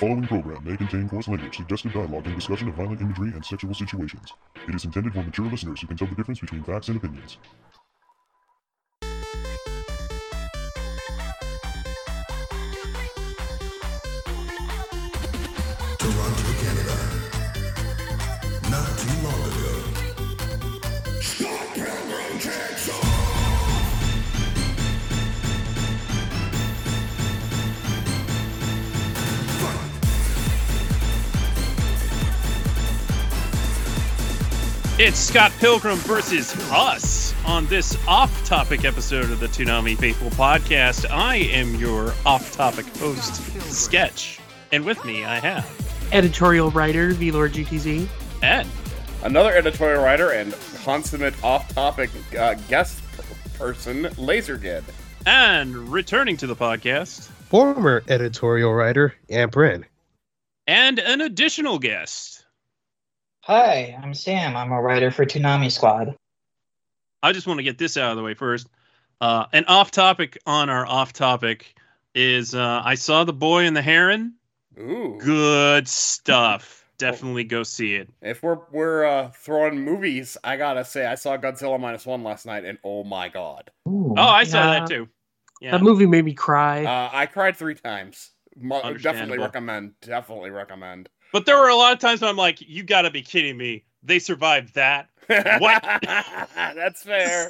following program may contain coarse language, suggestive dialogue, and discussion of violent imagery and sexual situations. It is intended for mature listeners who can tell the difference between facts and opinions. Toronto, Canada. Not too long ago. Scott Pilgrim takes off. It's Scott Pilgrim versus us on this off-topic episode of the Toonami Faithful podcast. I am your off-topic host, Sketch, and with me I have editorial writer VLord GTZ, Ed, another editorial writer and consummate off-topic guest person, Lasergid, and returning to the podcast, former editorial writer Amprin, and an additional guest. Hi, I'm Sam. I'm a writer for Toonami Squad. I just want to get this out of the way first. An off-topic on our off-topic is I saw The Boy and the Heron. Ooh, Good stuff. Definitely go see it. If we're throwing movies, I gotta say I saw Godzilla -1 last night, and oh my god, Ooh. Oh, I saw Yeah. that too. Yeah. That movie made me cry. I cried 3 times. Definitely Understandable. recommend. Definitely recommend. But there were a lot of times when I'm like, you gotta be kidding me. They survived that. What? That's fair.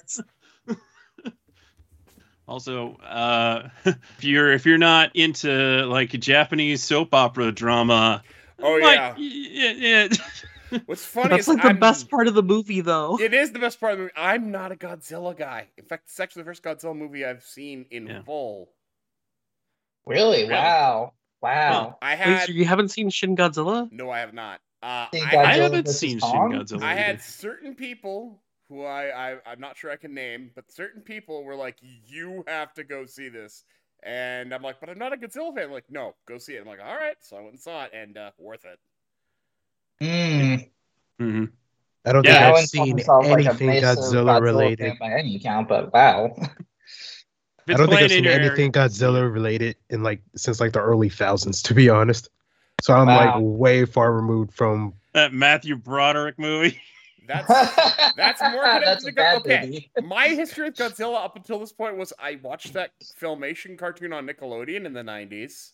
Also, if you're not into like Japanese soap opera drama, Oh like, yeah. What's funny That's is like the I'm- best part of the movie, though. It is the best part of the movie. I'm not a Godzilla guy. In fact, it's actually the first Godzilla movie I've seen in full. Really? Really? Wow. Wow. I Wait, had so you haven't seen Shin Godzilla? no, I have not. Seen I Godzilla haven't versus seen Shin Kong? Godzilla. I had either. certain people who I'm not sure I can name, but certain people were like, "You have to go see this," and I'm like, "But I'm not a Godzilla fan." Like, no, go see it. I'm like, "All right," so I went and saw it, and worth it. Mm. Mhm. I don't Yeah, think I I've wouldn't call seen myself, like, a anything massive Godzilla related. fan by any count, but wow. If I it's don't think playing I've in seen your anything area- Godzilla related in since the early thousands, to be honest. So I'm Wow. way far removed from. That Matthew Broderick movie. That's more connected That's to a bad okay. movie. My history with Godzilla up until this point was I watched that Filmation cartoon on Nickelodeon in the 90s.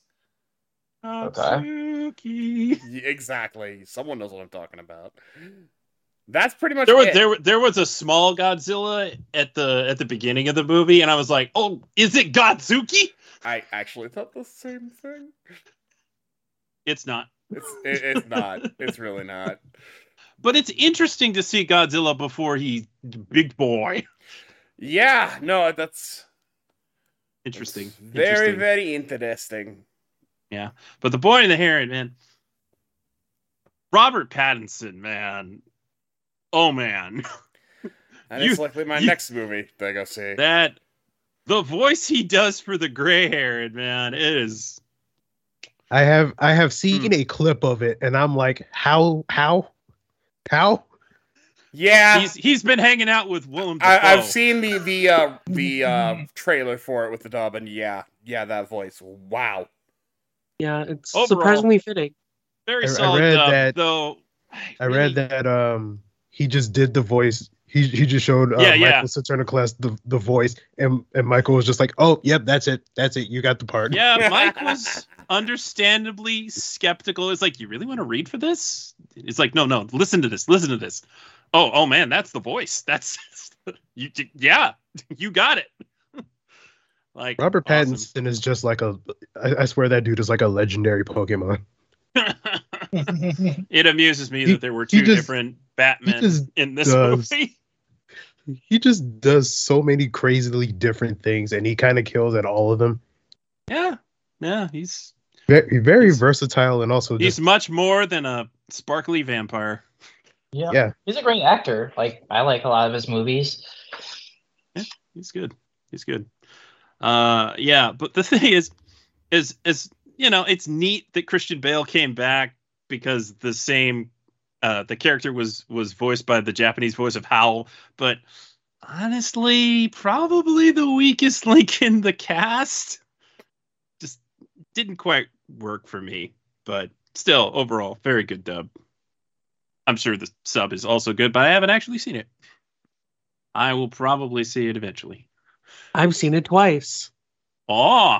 Hatsuki. Exactly. Someone knows what I'm talking about. That's pretty much There was it. there was a small Godzilla at the beginning of the movie, and I was like, "Oh, is it Godzuki?" I actually thought the same thing. It's not. It's not. It's really not. But it's interesting to see Godzilla before he's big boy. Yeah, no, that's Interesting. very, Interesting. very interesting. But The Boy and the Heron, man. Robert Pattinson, man. Oh man. And You- it's likely my you- next movie that I go see. The voice he does for the gray haired, man, it is. I have seen a clip of it, and I'm like, how? Yeah, He's been hanging out with Willem Dafoe. I've seen the trailer for it with the dub, and yeah, that voice. Wow. Yeah, it's Overall, surprisingly fitting. Very I solid read dub, that- though. I read that he just did the voice. He just showed Yeah. Michael Saturno class the voice, and Michael was just like, "Oh, yep, that's it, you got the part." Yeah, Mike was understandably skeptical. It's like, you really want to read for this? It's like, no, listen to this. Oh man, that's the voice. That's you. Yeah, you got it. Like Robert awesome. Pattinson is just like I swear that dude is like a legendary Pokemon. It amuses me He- that there were he two just- different Batmen just in this does. movie. He just does so many crazily different things, and he kind of kills at all of them. Yeah, he's Very He's- versatile, and also he's just much more than a sparkly vampire. yeah. He's a great actor. Like, I like a lot of his movies. He's good. Yeah, but the thing is it's neat that Christian Bale came back because the character was voiced by the Japanese voice of Howl, but honestly, probably the weakest link in the cast. Just didn't quite work for me. but still, overall, very good dub. I'm sure the sub is also good, but I haven't actually seen it. I will probably see it eventually. I've seen it twice. Oh,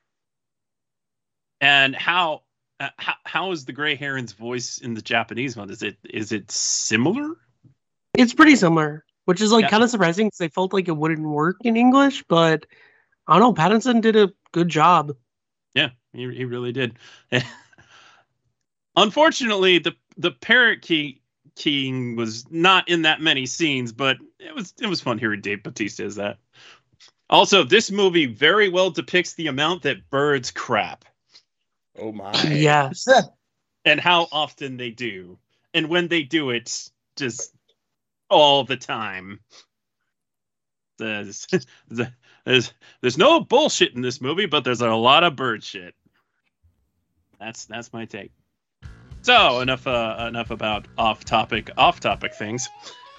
and how is the Gray Heron's voice in the Japanese one? Is it similar? It's pretty similar, which is like Yeah. kind of surprising because I felt like it wouldn't work in English, but I don't know. Pattinson did a good job. Yeah, he really did. Unfortunately, the parrot keying was not in that many scenes, but it was fun hearing Dave Bautista as that. Also, this movie very well depicts the amount that birds crap Oh my. Yes. and how often they do, and when they do it, just all the time. There's no bullshit in this movie, but there's a lot of bird shit. That's my take. So enough about off-topic things.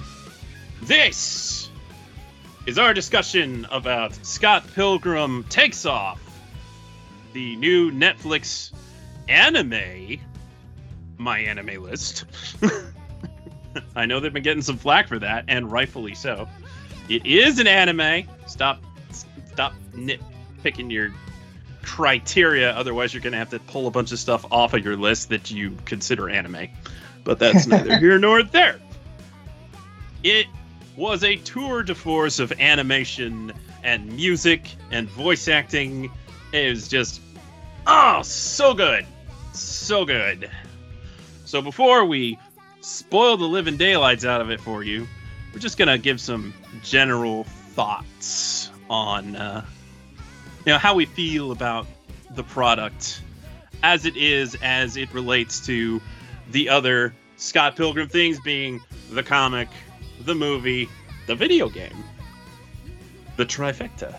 This is our discussion about Scott Pilgrim Takes Off, the new Netflix anime, my anime list. I know they've been getting some flack for that, and rightfully so. It is an anime. Stop nitpicking your criteria, otherwise you're going to have to pull a bunch of stuff off of your list that you consider anime. But that's neither here nor there. It was a tour de force of animation and music and voice acting. It was just, so good. So good. So before we spoil the living daylights out of it for you, we're just going to give some general thoughts on how we feel about the product as it relates to the other Scott Pilgrim things, being the comic, the movie, the video game, the trifecta.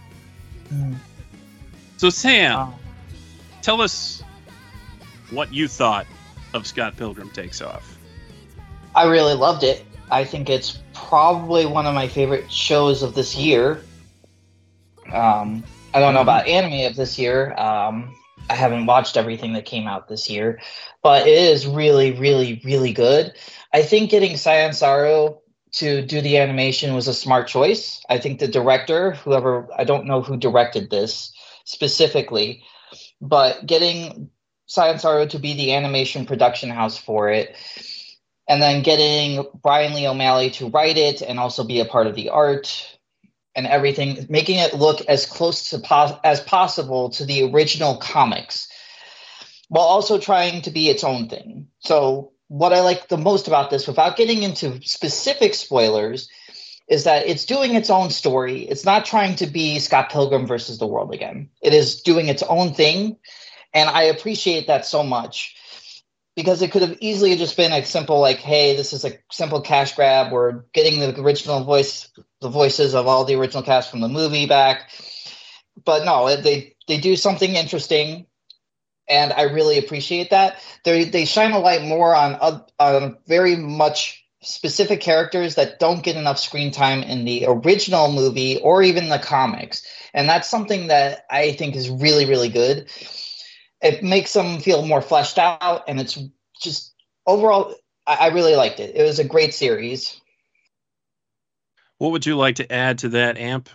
So Sam, tell us what you thought of Scott Pilgrim Takes Off. I really loved it. I think it's probably one of my favorite shows of this year. I don't know about anime of this year. I haven't watched everything that came out this year, but it is really, really, really good. I think getting Science Saru to do the animation was a smart choice. I think the director, I don't know who directed this specifically, but getting Science Saru to be the animation production house for it, and then getting Brian Lee O'Malley to write it and also be a part of the art and everything, making it look as close to as possible to the original comics, while also trying to be its own thing. So what I like the most about this, without getting into specific spoilers, is that it's doing its own story. It's not trying to be Scott Pilgrim versus the world again. It is doing its own thing, and I appreciate that so much. Because it could have easily just been a simple, like, hey, this is a simple cash grab. We're getting the voices of all the original cast from the movie back. But no, they do something interesting, and I really appreciate that. They shine a light more on very much specific characters that don't get enough screen time in the original movie or even the comics. And that's something that I think is really, really good. It makes them feel more fleshed out, and it's just overall, I really liked it. It was a great series. What would you like to add to that, Amp?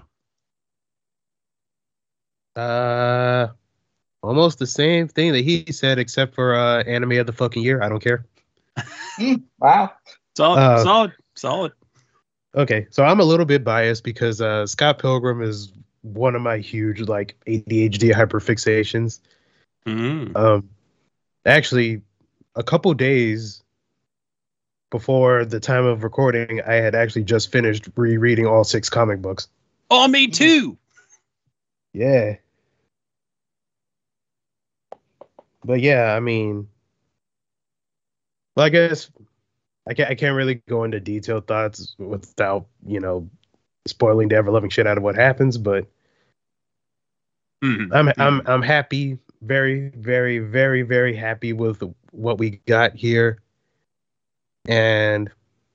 Almost the same thing that he said, except for anime of the fucking year. I don't care. Wow. Solid. Okay, so I'm a little bit biased because Scott Pilgrim is one of my huge ADHD hyperfixations. Actually, a couple days before the time of recording, I had actually just finished rereading all 6 comic books. Oh, me too. Yeah. But yeah, I mean, well, I guess I can't really go into detailed thoughts without, spoiling the ever-loving shit out of what happens, but I'm happy, very, very, very, very happy with what we got here. And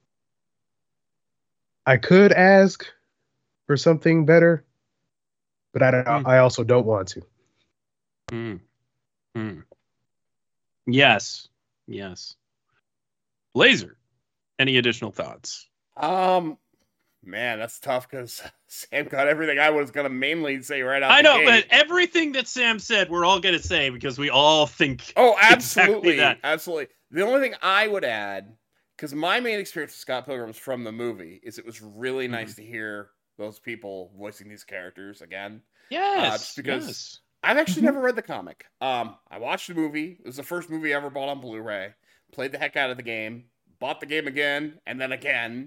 I could ask for something better, but I also don't want to. Yes. Yes. Laser. Any additional thoughts? Man, that's tough because Sam got everything I was gonna mainly say right out. I the know, gate. but everything that Sam said, we're all gonna say because we all think. Oh, exactly absolutely, that. absolutely. The only thing I would add, because my main experience with Scott Pilgrim's from the movie, is it was really nice to hear those people voicing these characters again. Yes. Just because yes. I've actually never read the comic. I watched the movie. It was the first movie I ever bought on Blu-ray. Played the heck out of the game. Bought the game again, and then again.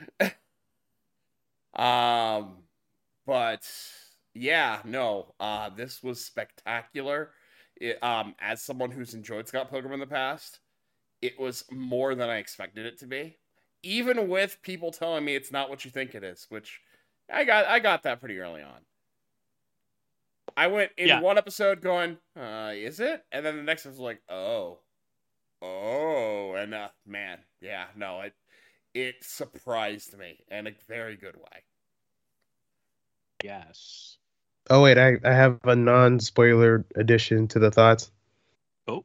But yeah, no. This was spectacular. As someone who's enjoyed Scott Pilgrim in the past, it was more than I expected it to be. Even with people telling me it's not what you think it is, which I got that pretty early on. I went in one episode going, is it? And then the next was like, oh, and man, yeah, no, it surprised me in a very good way. Yes. Oh wait, I have a non-spoiler addition to the thoughts. Oh.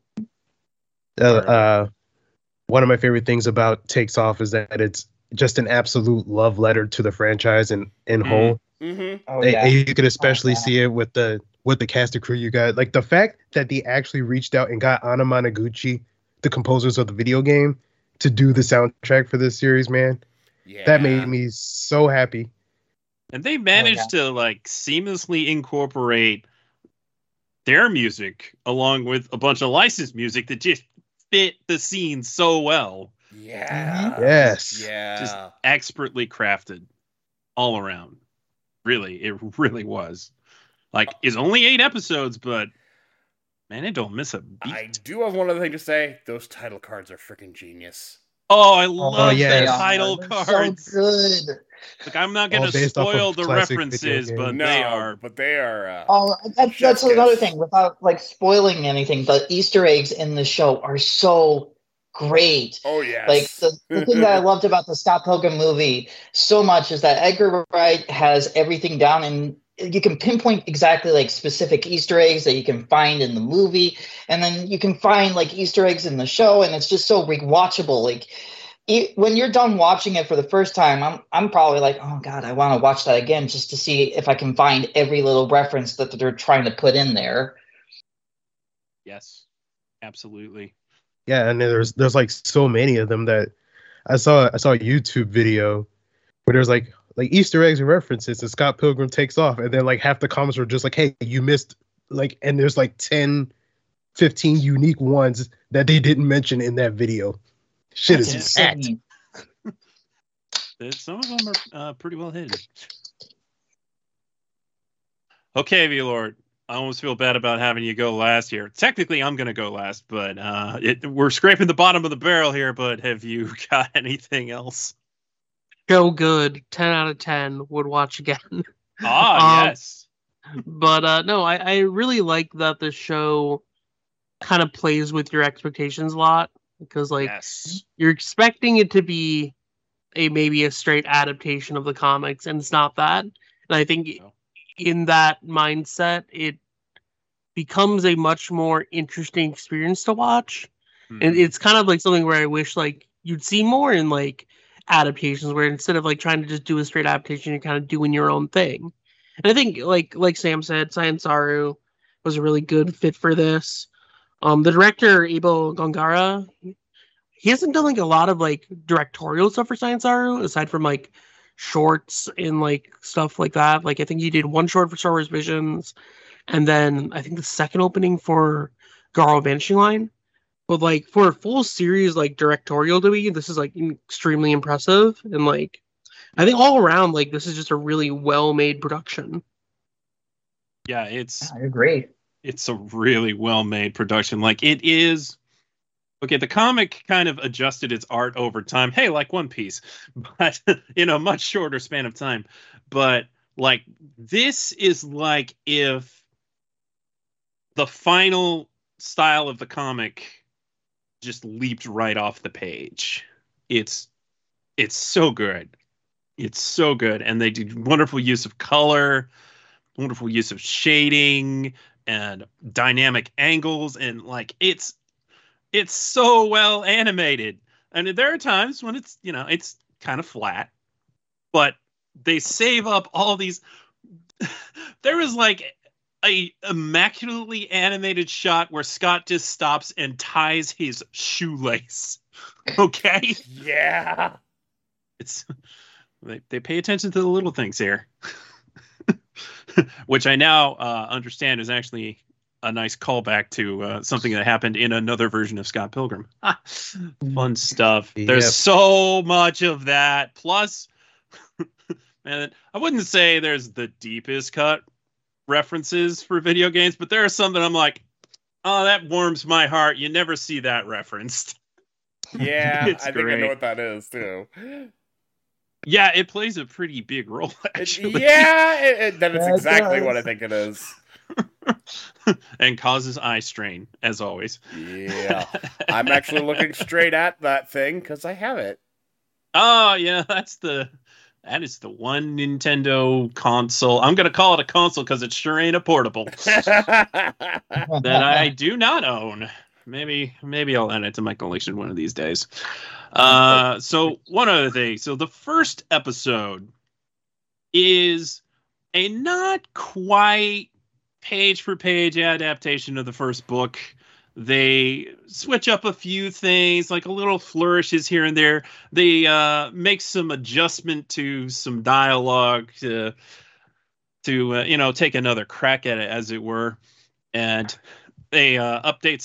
One of my favorite things about Takes Off is that it's just an absolute love letter to the franchise in whole. Mm-hmm. Oh, yeah. You could especially see it with the cast and crew you got. Like the fact that they actually reached out and got Anna Managuchi, the composers of the video game, to do the soundtrack for this series, man. Yeah. That made me so happy. And they managed to like seamlessly incorporate their music along with a bunch of licensed music that just fit the scene so well. Yeah. Yes. Yeah. Just expertly crafted all around. Really, it really was. Like, it's only 8 episodes, but man, it don't miss a beat. I do have one other thing to say. Those title cards are freaking genius. Oh, I love yes. the title They're cards. So good. Like, I'm not going to All based off spoil of the classic references, video but games. they are. But they are. Oh, that's Chef's another kiss. thing. Without like spoiling anything, the Easter eggs in the show are so great. Oh yes. Like the thing that I loved about the Scott Pilgrim movie so much is that Edgar Wright has everything down, and you can pinpoint exactly like specific Easter eggs that you can find in the movie, and then you can find like Easter eggs in the show, and it's just so rewatchable. Like when you're done watching it for the first time, I'm probably like, oh god, I want to watch that again just to see if I can find every little reference that they're trying to put in there. Yes, absolutely. Yeah, and there's like so many of them that I saw a YouTube video where there's like Easter eggs and references, and Scott Pilgrim Takes Off, and then like half the comments were just like, hey, you missed, like, and there's like 10, 15 unique ones that they didn't mention in that video. Shit That's is packed. insane. Some of them are pretty well hidden. Okay, V-Lord. I almost feel bad about having you go last here. Technically, I'm going to go last, but we're scraping the bottom of the barrel here. But have you got anything else? Show good. 10 out of 10. Would watch again. Yes. But no, I really like that the show kind of plays with your expectations a lot. Because like you're expecting it to be maybe a straight adaptation of the comics, and it's not that. And I think in that mindset, it becomes a much more interesting experience to watch. Mm-hmm. And it's kind of like something where I wish like you'd see more in like adaptations, where instead of like trying to just do a straight adaptation, you're kind of doing your own thing. And I think like Sam said, Science Saru was a really good fit for this. The director, Abel Gongara, he hasn't done like a lot of like directorial stuff for Science Saru, aside from like shorts and like stuff like that. Like I think he did one short for Star Wars Visions, and then I think the second opening for Garo Vanishing Line. But like for a full series like directorial to be, this is like extremely impressive, and like I think all around like this is just a really well made production. Yeah, I agree. It's a really well-made production. Like, it is... Okay, the comic kind of adjusted its art over time. Hey, like One Piece. But in a much shorter span of time. But, like, this is like if the final style of the comic just leaped right off the page. It's so good. It's so good. And they did wonderful use of color, wonderful use of shading, and dynamic angles, and like it's It's so well animated. And there are times when it's, it's kind of flat, but they save up all these. There was like a immaculately animated shot where Scott just stops and ties his shoelace. Okay? Yeah. It's they pay attention to the little things here. Which I now understand is actually a nice callback to something that happened in another version of Scott Pilgrim. Fun stuff. Yep. There's so much of that. Plus, man, I wouldn't say there's the deepest cut references for video games, but there are some that I'm like, oh, that warms my heart. You never see that referenced. Yeah, It's I think I great. know what that is too. Yeah, it plays a pretty big role, actually. Yeah, that is Yeah, it exactly does. what I think it is. And causes eye strain, as always. Yeah, I'm actually looking straight at that thing because I have it. Oh, yeah, that is the one Nintendo console. I'm going to call it a console because it sure ain't a portable that I do not own. Maybe I'll add it to my collection one of these days. So one other thing. So the first episode is a not quite page for page adaptation of the first book. They switch up a few things, like a little flourishes here and there. They make some adjustment to some dialogue to take another crack at it, as it were. And they update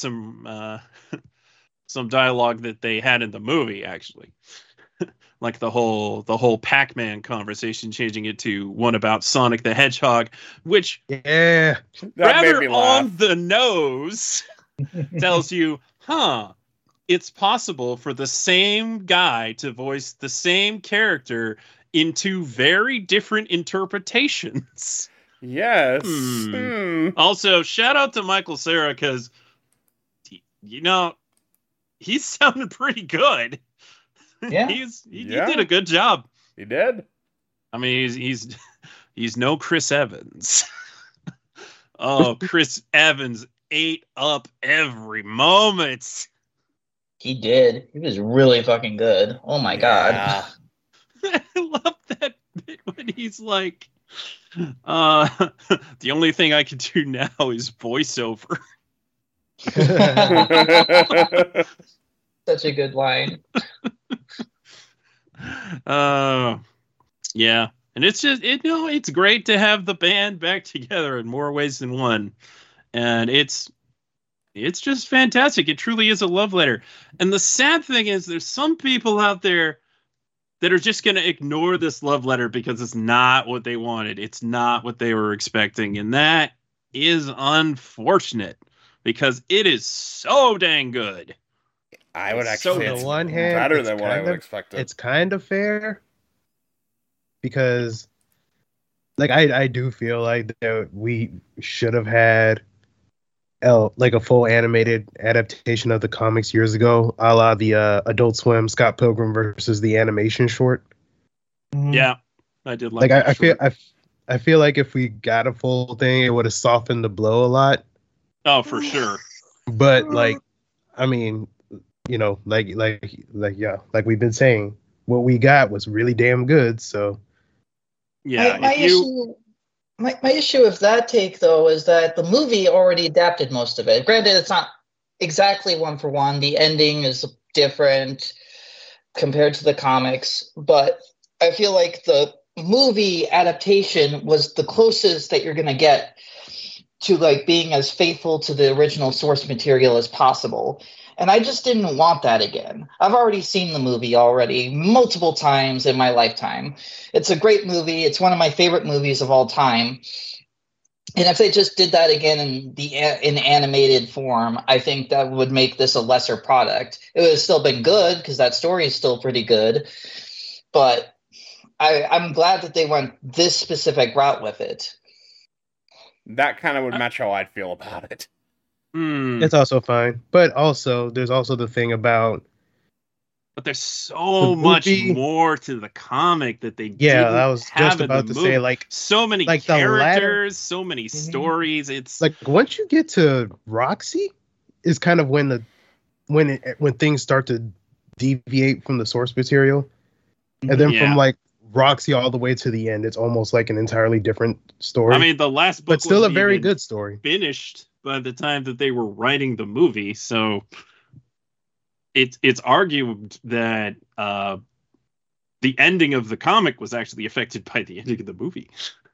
some dialogue that they had in the movie, actually. Like the whole Pac-Man conversation, changing it to one about Sonic the Hedgehog, which Yeah. That made rather me laugh. on the nose tells you, it's possible for the same guy to voice the same character in two very different interpretations. Yes. Also, shout out to Michael Cera, because he's sounding pretty good. Yeah. He Yeah. did a good job. He did. I mean, he's no Chris Evans. Oh, Chris Evans ate up every moment. He did. He was really fucking good. Oh my god. Yeah. I love that bit when he's like, the only thing I can do now is voiceover. Such a good line. Yeah. And it's just, it's great to have the band back together in more ways than one. And it's just fantastic. It truly is a love letter. And the sad thing is there's some people out there that are just going to ignore this love letter because it's not what they wanted. It's not what they were expecting. And that is unfortunate because it is so dang good. I would So actually say on it's the one hand, better it's than what I kind would of- expect. It's kind of fair because, like, I do feel like that we should have had like a full animated adaptation of the comics years ago, a la the Adult Swim Scott Pilgrim versus the animation short. Yeah. I did Like that I feel short. I feel like if we got a full thing, it would have softened the blow a lot. Oh, for sure. But like, I mean, like we've been saying, what we got was really damn good. So Yeah. My issue with that take, though, is that the movie already adapted most of it. Granted, it's not exactly one for one. The ending is different compared to the comics, but I feel like the movie adaptation was the closest that you're going to get to like being as faithful to the original source material as possible. And I just didn't want that again. I've already seen the movie multiple times in my lifetime. It's a great movie. It's one of my favorite movies of all time. And if they just did that again in animated form, I think that would make this a lesser product. It would have still been good because that story is still pretty good. But I'm glad that they went this specific route with it. That kind of would match how I'd feel about it. it's also fine. But also, there's also the thing about But there's so The much movie- more to the comic that they yeah, didn't I was have just in about the to movie. say, like So many like the latter- characters, so many stories. It's once you get to Roxy, is kind of when when things start to deviate from the source material, and then from like Roxy all the way to the end, it's almost like an entirely different story. I mean, the last book, but still a very good story. Finished by the time that they were writing the movie, so it's argued that the ending of the comic was actually affected by the ending of the movie.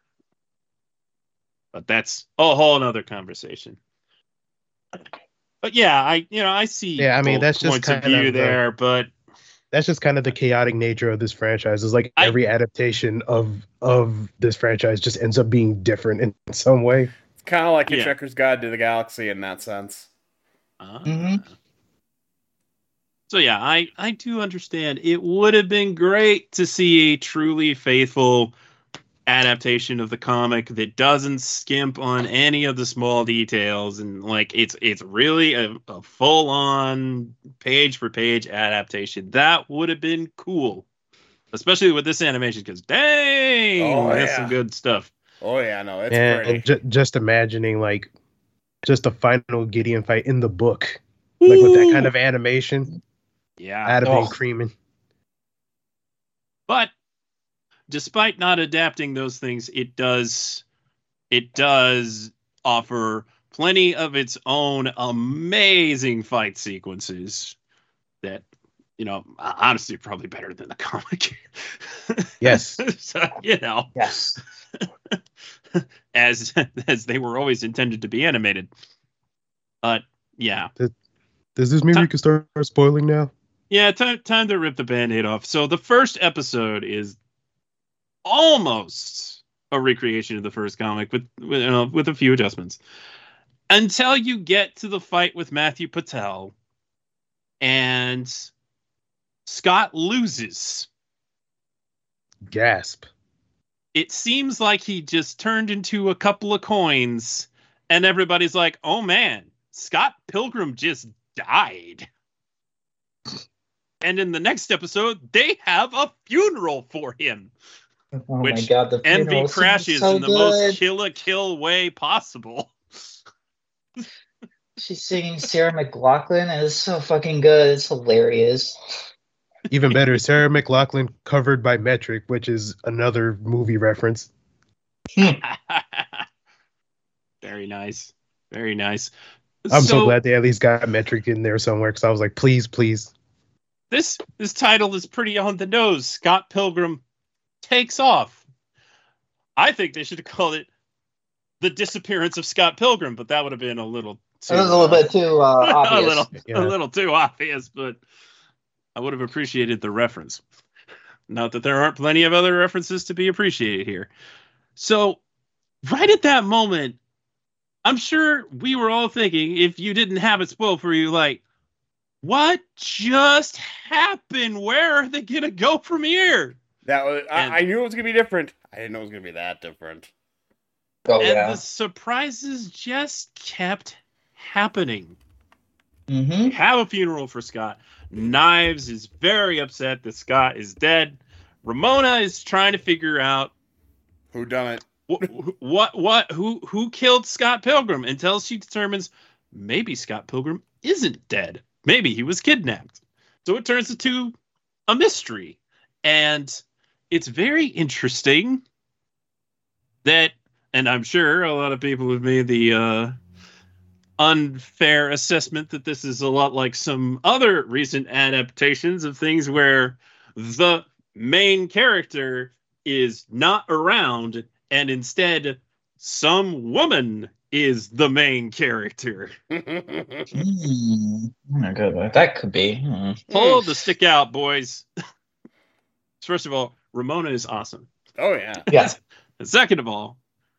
But that's a whole other conversation. But yeah, I see. Yeah, I mean, that's just points of kind view of there, but that's just kind of the chaotic nature of this franchise. Is like every adaptation of this franchise just ends up being different in some way. It's kind of like Hitchhiker's Guide to the Galaxy in that sense. So yeah, I do understand. It would have been great to see a truly faithful adaptation of the comic that doesn't skimp on any of the small details, and like it's really a full-on page-for-page adaptation. That would have been cool, especially with this animation, because dang, that's some good stuff. Oh yeah, no, it's pretty. And just imagining like just a final Gideon fight in the book, like with that kind of animation. Yeah, that'd have been creaming. But despite not adapting those things, it does offer plenty of its own amazing fight sequences that, honestly, are probably better than the comic. Yes. So, Yes. as they were always intended to be animated. But yeah. Does this mean we can start spoiling now? Yeah, time to rip the Band-Aid off. So the first episode is almost a recreation of the first comic, with a few adjustments, until you get to the fight with Matthew Patel, and Scott loses. Gasp. It seems like he just turned into a couple of coins, and everybody's like, "Oh man, Scott Pilgrim just died." And in the next episode, they have a funeral for him. Oh my god, the Envy crashes so in the good. most kill way possible. She's singing Sarah McLachlan, and it's so fucking good. It's hilarious. Even better, Sarah McLachlan covered by Metric, which is another movie reference. Very nice. Very nice. I'm so glad they at least got Metric in there somewhere, because I was like, please. This title is pretty on the nose. Scott Pilgrim Takes Off. I think they should have called it The Disappearance of Scott Pilgrim, but that would have been a little too... It was a little bit too obvious. a little too obvious, but I would have appreciated the reference. Not that there aren't plenty of other references to be appreciated here. So, right at that moment, I'm sure we were all thinking, if you didn't have it spoiled for you, like, what just happened? Where are they going to go from here? That was I knew it was going to be different. I didn't know it was going to be that different. The surprises just kept happening. Mm-hmm. Have a funeral for Scott. Knives is very upset that Scott is dead. Ramona is trying to figure out who done it. Who killed Scott Pilgrim, until she determines maybe Scott Pilgrim isn't dead. Maybe he was kidnapped. So it turns into a mystery. And it's very interesting that, and I'm sure a lot of people have made the unfair assessment that this is a lot like some other recent adaptations of things where the main character is not around, and instead some woman is the main character. Oh my god, that could be. Pull the stick out, boys. First of all, Ramona is awesome. Oh yeah. Yes. And second of all,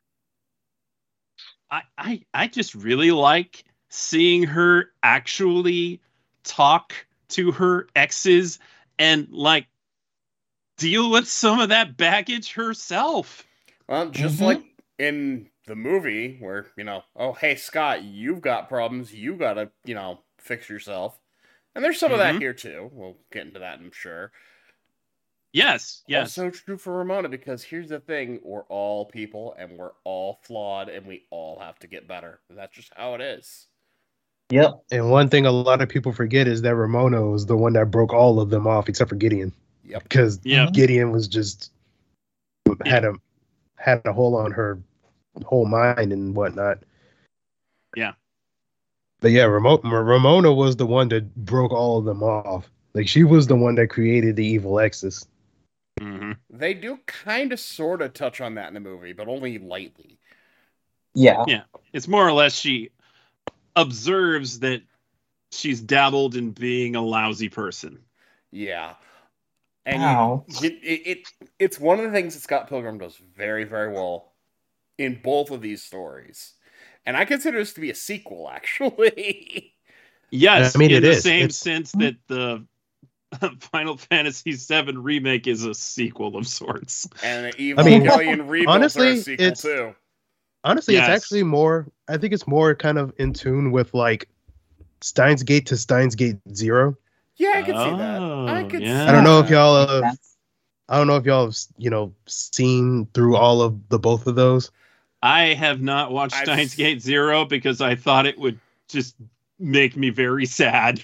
I just really like seeing her actually talk to her exes and like deal with some of that baggage herself. Well, just like in the movie where, oh, hey, Scott, you've got problems. You got to, fix yourself. And there's some of that here, too. We'll get into that, I'm sure. Yes. Also true for Ramona, because here's the thing. We're all people, and we're all flawed, and we all have to get better. That's just how it is. Yep. And one thing a lot of people forget is that Ramona was the one that broke all of them off except for Gideon. Yep. Because Yeah. Gideon was just had a hold on her whole mind and whatnot. Yeah. But yeah, Ramona was the one that broke all of them off. Like, she was the one that created the evil Exes. Mm-hmm. They do kind of sort of touch on that in the movie, but only lightly. Yeah. Yeah. It's more or less she observes that she's dabbled in being a lousy person. Yeah. And Wow. it's one of the things that Scott Pilgrim does very, very well in both of these stories. And I consider this to be a sequel, actually. Yes, I mean, in it the is. same It's- sense that the Final Fantasy VII Remake is a sequel of sorts. And the I mean, Evangelion Rebuild are honestly, a sequel, it's- too. Honestly, Yes. it's actually more, I think it's more kind of in tune with like Steins Gate to Steins Gate Zero. Yeah, I can see that. I Oh, could yeah. see I don't know if that. y'all, That's- I don't know if y'all have, seen through all of the both of those. I have not watched I've- Steins Gate Zero because I thought it would just make me very sad.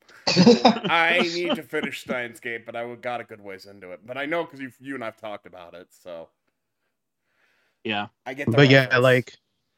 I need to finish Steins Gate, but I got a good ways into it. But I know because you and I've talked about it, so Yeah. I get the But yeah, reference.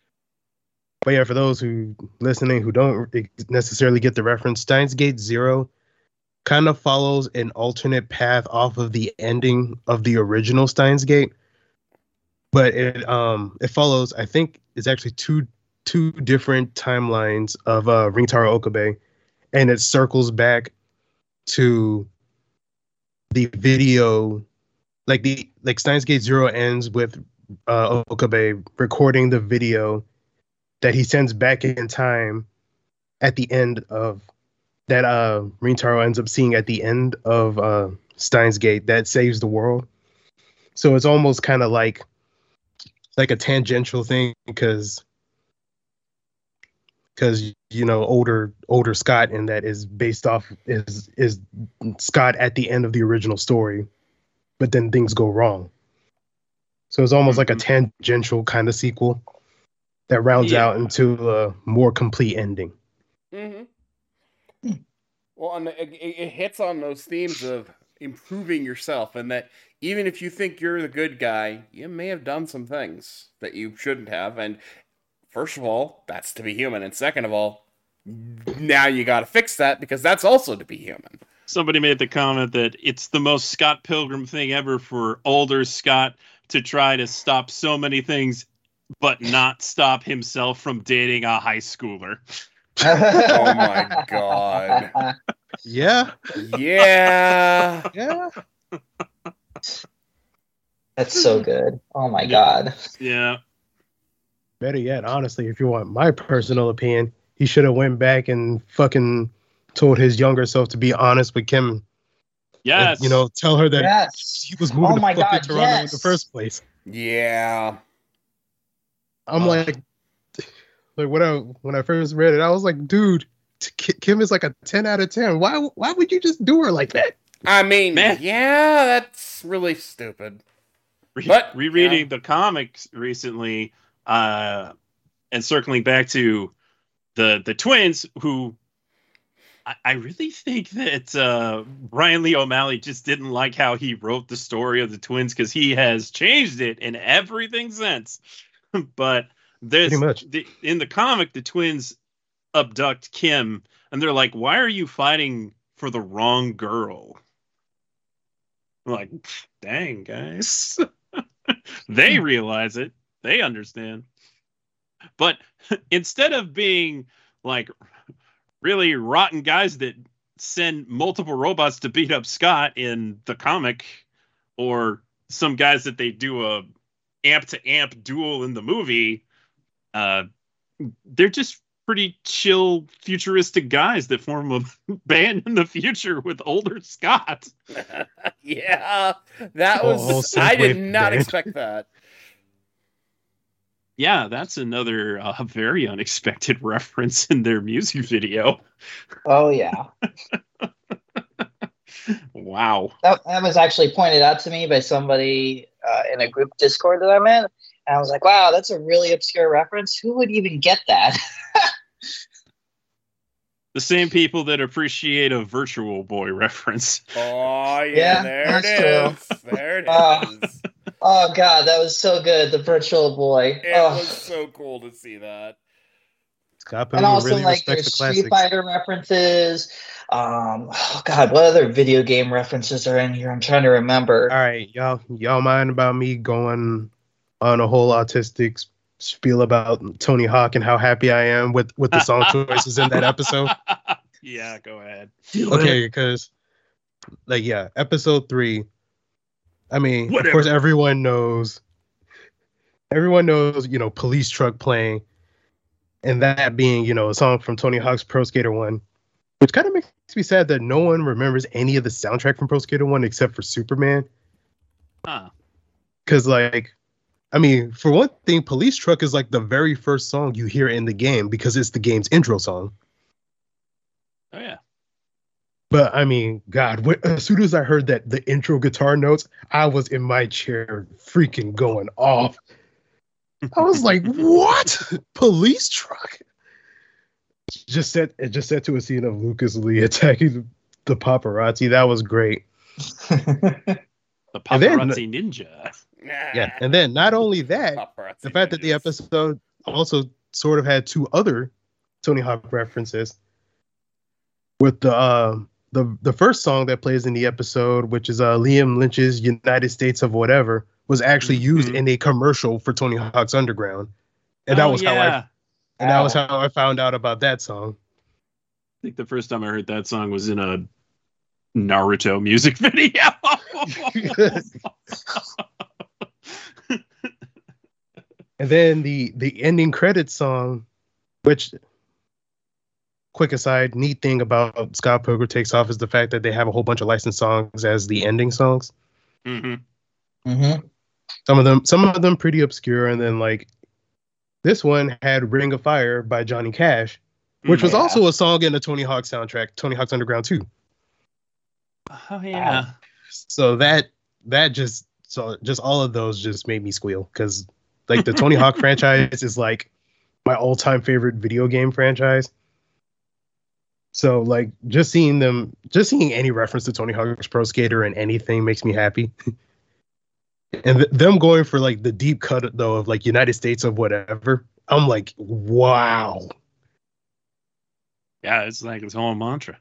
for those who listening who don't necessarily get the reference, Steins Gate Zero kind of follows an alternate path off of the ending of the original Steins Gate. But it follows, I think it's actually two different timelines of Rintaro Okabe, and it circles back to the video, like Steins Gate Zero ends with Okabe recording the video that he sends back in time at the end of that Rintaro ends up seeing at the end of Steins Gate that saves the world. So it's almost kind of like a tangential thing because older Scott, and that is based off is Scott at the end of the original story, but then things go wrong. So it's almost like a tangential kind of sequel that rounds out into a more complete ending. Mm-hmm. Well, and it hits on those themes of improving yourself, and that even if you think you're the good guy, you may have done some things that you shouldn't have. And first of all, that's to be human. And second of all, now you got to fix that because that's also to be human. Somebody made the comment that it's the most Scott Pilgrim thing ever for older Scott to try to stop so many things, but not stop himself from dating a high schooler. Oh my god. Yeah. Yeah. Yeah. That's so good. Oh my god. Yeah. Better yet, honestly, if you want my personal opinion, he should have went back and fucking told his younger self to be honest with Kim. Yes. And, tell her that Yes. he was moving Oh my to fucking God, Toronto in yes. the first place. Yeah. I'm like when I first read it, I was like, dude, Kim is like a 10 out of 10. Why would you just do her like that? I mean, Man. yeah, that's really stupid. But, rereading the comics recently, and circling back to the twins, who I really think that Brian Lee O'Malley just didn't like how he wrote the story of the twins, because he has changed it in everything since. But there's Pretty much. in the comic, the twins abduct Kim, and they're like, "Why are you fighting for the wrong girl?" I'm like, dang, guys. They realize it. They understand. But instead of being like really rotten guys that send multiple robots to beat up Scott in the comic, or some guys that they do a amp to amp duel in the movie, they're just pretty chill futuristic guys that form a band in the future with older Scott. Yeah, that was. Oh, I did Synthwave not band. expect that. Yeah, that's another very unexpected reference in their music video. Oh yeah. Wow. That was actually pointed out to me by somebody in a group Discord that I'm in. And I was like, wow, that's a really obscure reference. Who would even get that? The same people that appreciate a Virtual Boy reference. Oh, yeah, there it is. True. There it is. Oh, God, that was so good. The Virtual Boy. It was so cool to see that. Scott And Pilgrim also, really like, respects there's the Street classics. Fighter references. Oh, God, what other video game references are in here? I'm trying to remember. All right, y'all mind about me going on a whole autistic spiel about Tony Hawk and how happy I am with the song choices in that episode? Yeah, go ahead. Okay, because episode 3. I mean, Whatever. of course, everyone knows, Police Truck playing, and that being, a song from Tony Hawk's Pro Skater 1, which kind of makes me sad that no one remembers any of the soundtrack from Pro Skater 1 except for Superman. Huh. Because, for one thing, Police Truck is like the very first song you hear in the game because it's the game's intro song. Oh, yeah. But God, as soon as I heard the intro guitar notes, I was in my chair freaking going off. I was like, what? Police Truck? It just set to a scene of Lucas Lee attacking the paparazzi. That was great. The paparazzi ninja. Yeah, and then not only that, the fact that the episode also sort of had 2 other Tony Hawk references. With the first song that plays in the episode, which is Liam Lynch's United States of Whatever, was actually used in a commercial for Tony Hawk's Underground. And that was how I found out about that song. I think the first time I heard that song was in a Naruto music video. And then the ending credits song, which, quick aside, neat thing about Scott Pilgrim Takes Off is the fact that they have a whole bunch of licensed songs as the ending songs. Mm-hmm. Mm-hmm. Some of them pretty obscure, and then this one had Ring of Fire by Johnny Cash, which was also a song in the Tony Hawk soundtrack, Tony Hawk's Underground 2. Oh yeah. So just all of those just made me squeal, because the Tony Hawk franchise is my all-time favorite video game franchise. So just seeing any reference to Tony Hawk's Pro Skater in anything makes me happy. And them going for the deep cut though of United States of Whatever, I'm like, wow. Yeah, it's like his whole mantra.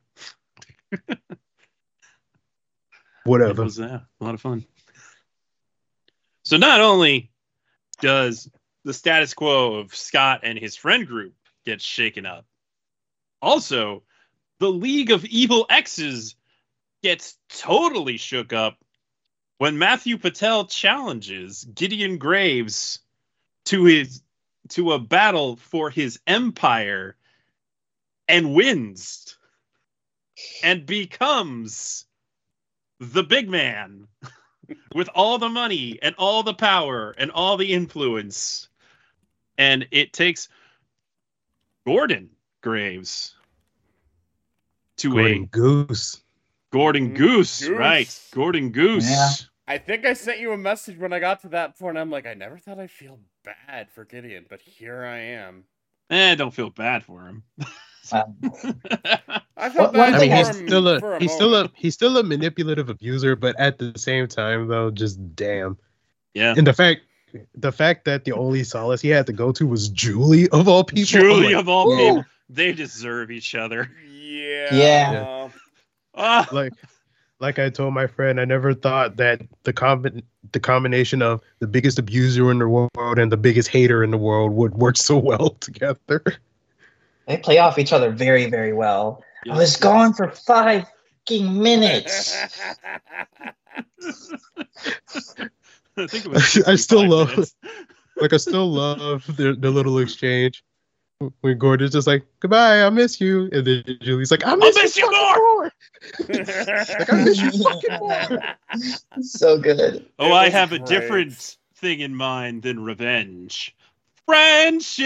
Whatever. It was a lot of fun. So not only does the status quo of Scott and his friend group get shaken up, also the League of Evil X's gets totally shook up when Matthew Patel challenges Gideon Graves to a battle for his empire and wins and becomes the big man with all the money and all the power and all the influence. And it takes Gordon Graves to Gordon Goose. Gordon Goose, right. Gordon Goose. Yeah. I think I sent you a message when I got to that point. I'm like, I never thought I'd feel bad for Gideon, but here I am. Don't feel bad for him. I felt bad for him. He's still a manipulative abuser, but at the same time, though, just damn. Yeah. And the fact that the only solace he had to go to was Julie of all people. Julie of all people. They deserve each other. Yeah. Like I told my friend, I never thought that the combination of the biggest abuser in the world and the biggest hater in the world would work so well together. They play off each other very, very well. Yes. I was gone for 5 minutes. I think it was I still love the little exchange when Gordon's just like, "Goodbye, I miss you," and then Julie's like, "I miss you more." I miss you fucking more. So good. Oh, I have a different thing in mind than revenge. Friendship.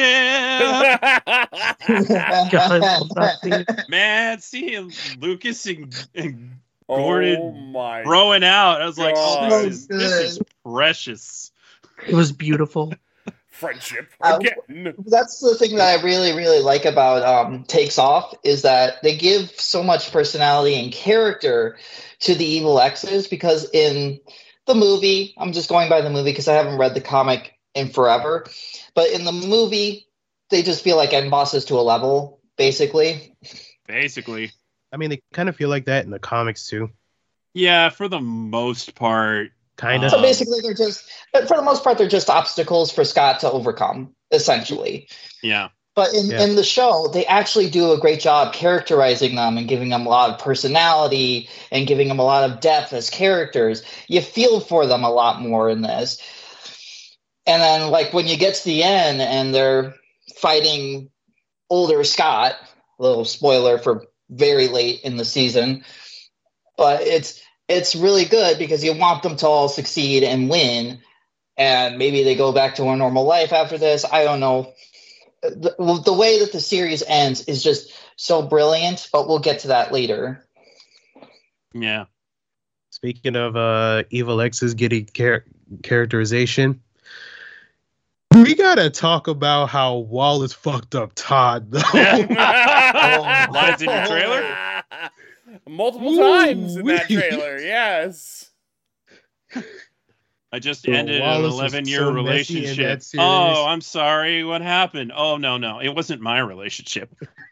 Man, seeing Lucas and Gordon throwing out, I was like, "Oh, this is precious." It was beautiful. friendship again. That's the thing that I really, really like about Takes Off is that they give so much personality and character to the Evil Exes, because in the movie, I'm just going by the movie because I haven't read the comic in forever, but in the movie, they just feel like end bosses to a level, basically. I mean, they kind of feel like that in the comics too. Yeah, for the most part. Kind of. So basically, for the most part, they're just obstacles for Scott to overcome, essentially. Yeah. But in the show, they actually do a great job characterizing them and giving them a lot of personality and giving them a lot of depth as characters. You feel for them a lot more in this. And then, like, when you get to the end and they're fighting older Scott, a little spoiler for very late in the season, but it's really good because you want them to all succeed and win, and maybe they go back to a normal life after this. I don't know. The way that the series ends is just so brilliant, but we'll get to that later. Yeah. Speaking of Evil Exes getting characterization, we gotta talk about how Wallace fucked up Todd, though. That's in your trailer? Multiple times in that trailer, yes. I just ended an 11-year relationship. Oh, I'm sorry. What happened? Oh, no. It wasn't my relationship.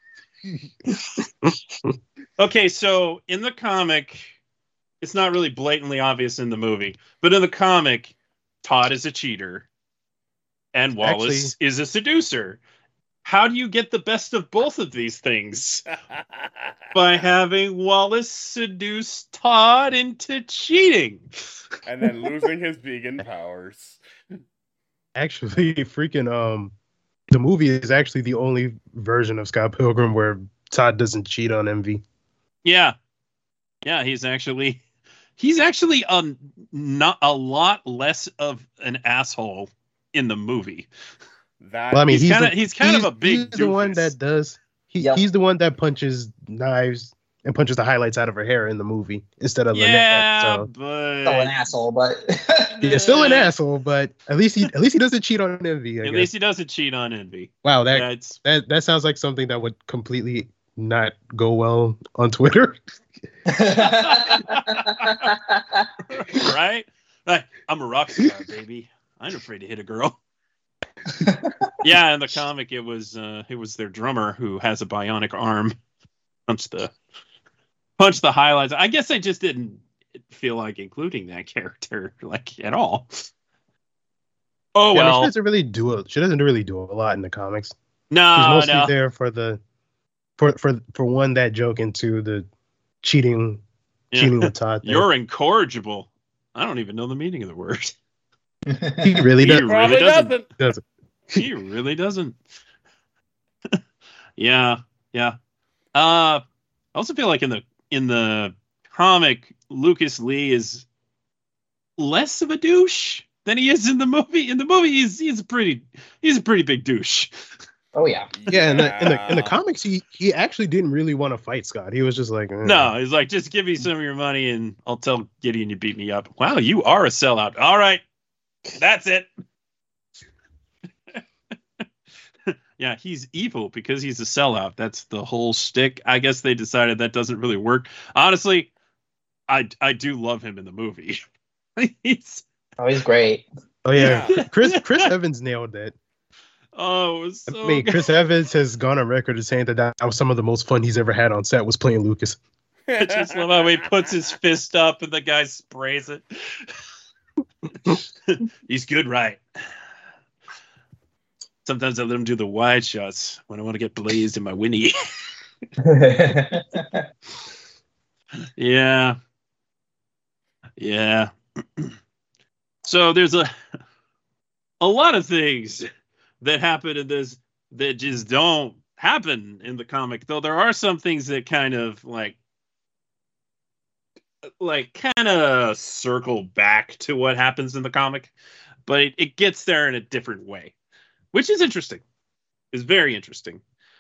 Okay, so in the comic, it's not really blatantly obvious in the movie, but in the comic, Todd is a cheater and Wallace is a seducer. How do you get the best of both of these things? By having Wallace seduce Todd into cheating. And then losing his vegan powers. Actually, freaking, the movie is actually the only version of Scott Pilgrim where Todd doesn't cheat on Envy. Yeah. Yeah, he's actually not a lot less of an asshole in the movie. That well, I mean, he's kind of a big he's the one that does. He's the one that punches knives and punches the highlights out of her hair in the movie instead of Lynette. So. But still an asshole, but yeah, still an asshole. But at least he doesn't cheat on Envy. At least he doesn't cheat on Envy. Wow, that sounds like something that would completely not go well on Twitter. Right? Like, I'm a rock star, baby. I ain't afraid to hit a girl. Yeah, in the comic, it was their drummer who has a bionic arm. Punch the highlights. I guess I just didn't feel like including that character like at all. Oh well, she doesn't really do a lot in the comics. No, she's mostly there for one, that joke, and two, the cheating with Todd. You're incorrigible. I don't even know the meaning of the word. He really doesn't. He really doesn't. Yeah. I also feel like in the comic, Lucas Lee is less of a douche than he is in the movie. In the movie, he's a pretty big douche. Oh yeah. Yeah, in the comics, he actually didn't really want to fight Scott. He was just like, No, he's like, just give me some of your money and I'll tell Gideon you beat me up. Wow, you are a sellout. All right, that's it. Yeah, he's evil because he's a sellout. That's the whole shtick. I guess they decided that doesn't really work. Honestly, I do love him in the movie. He's great. Oh yeah, Chris Evans nailed that. Oh, it was so I mean, Chris Evans has gone on record as saying that was some of the most fun he's ever had on set was playing Lucas. I just love how he puts his fist up and the guy sprays it. He's good, right? Sometimes I let him do the wide shots when I want to get blazed in my Winnie. Yeah. So there's a lot of things that happen in this that just don't happen in the comic, though there are some things that kind of like kind of circle back to what happens in the comic, but it gets there in a different way, which is interesting. It's very interesting.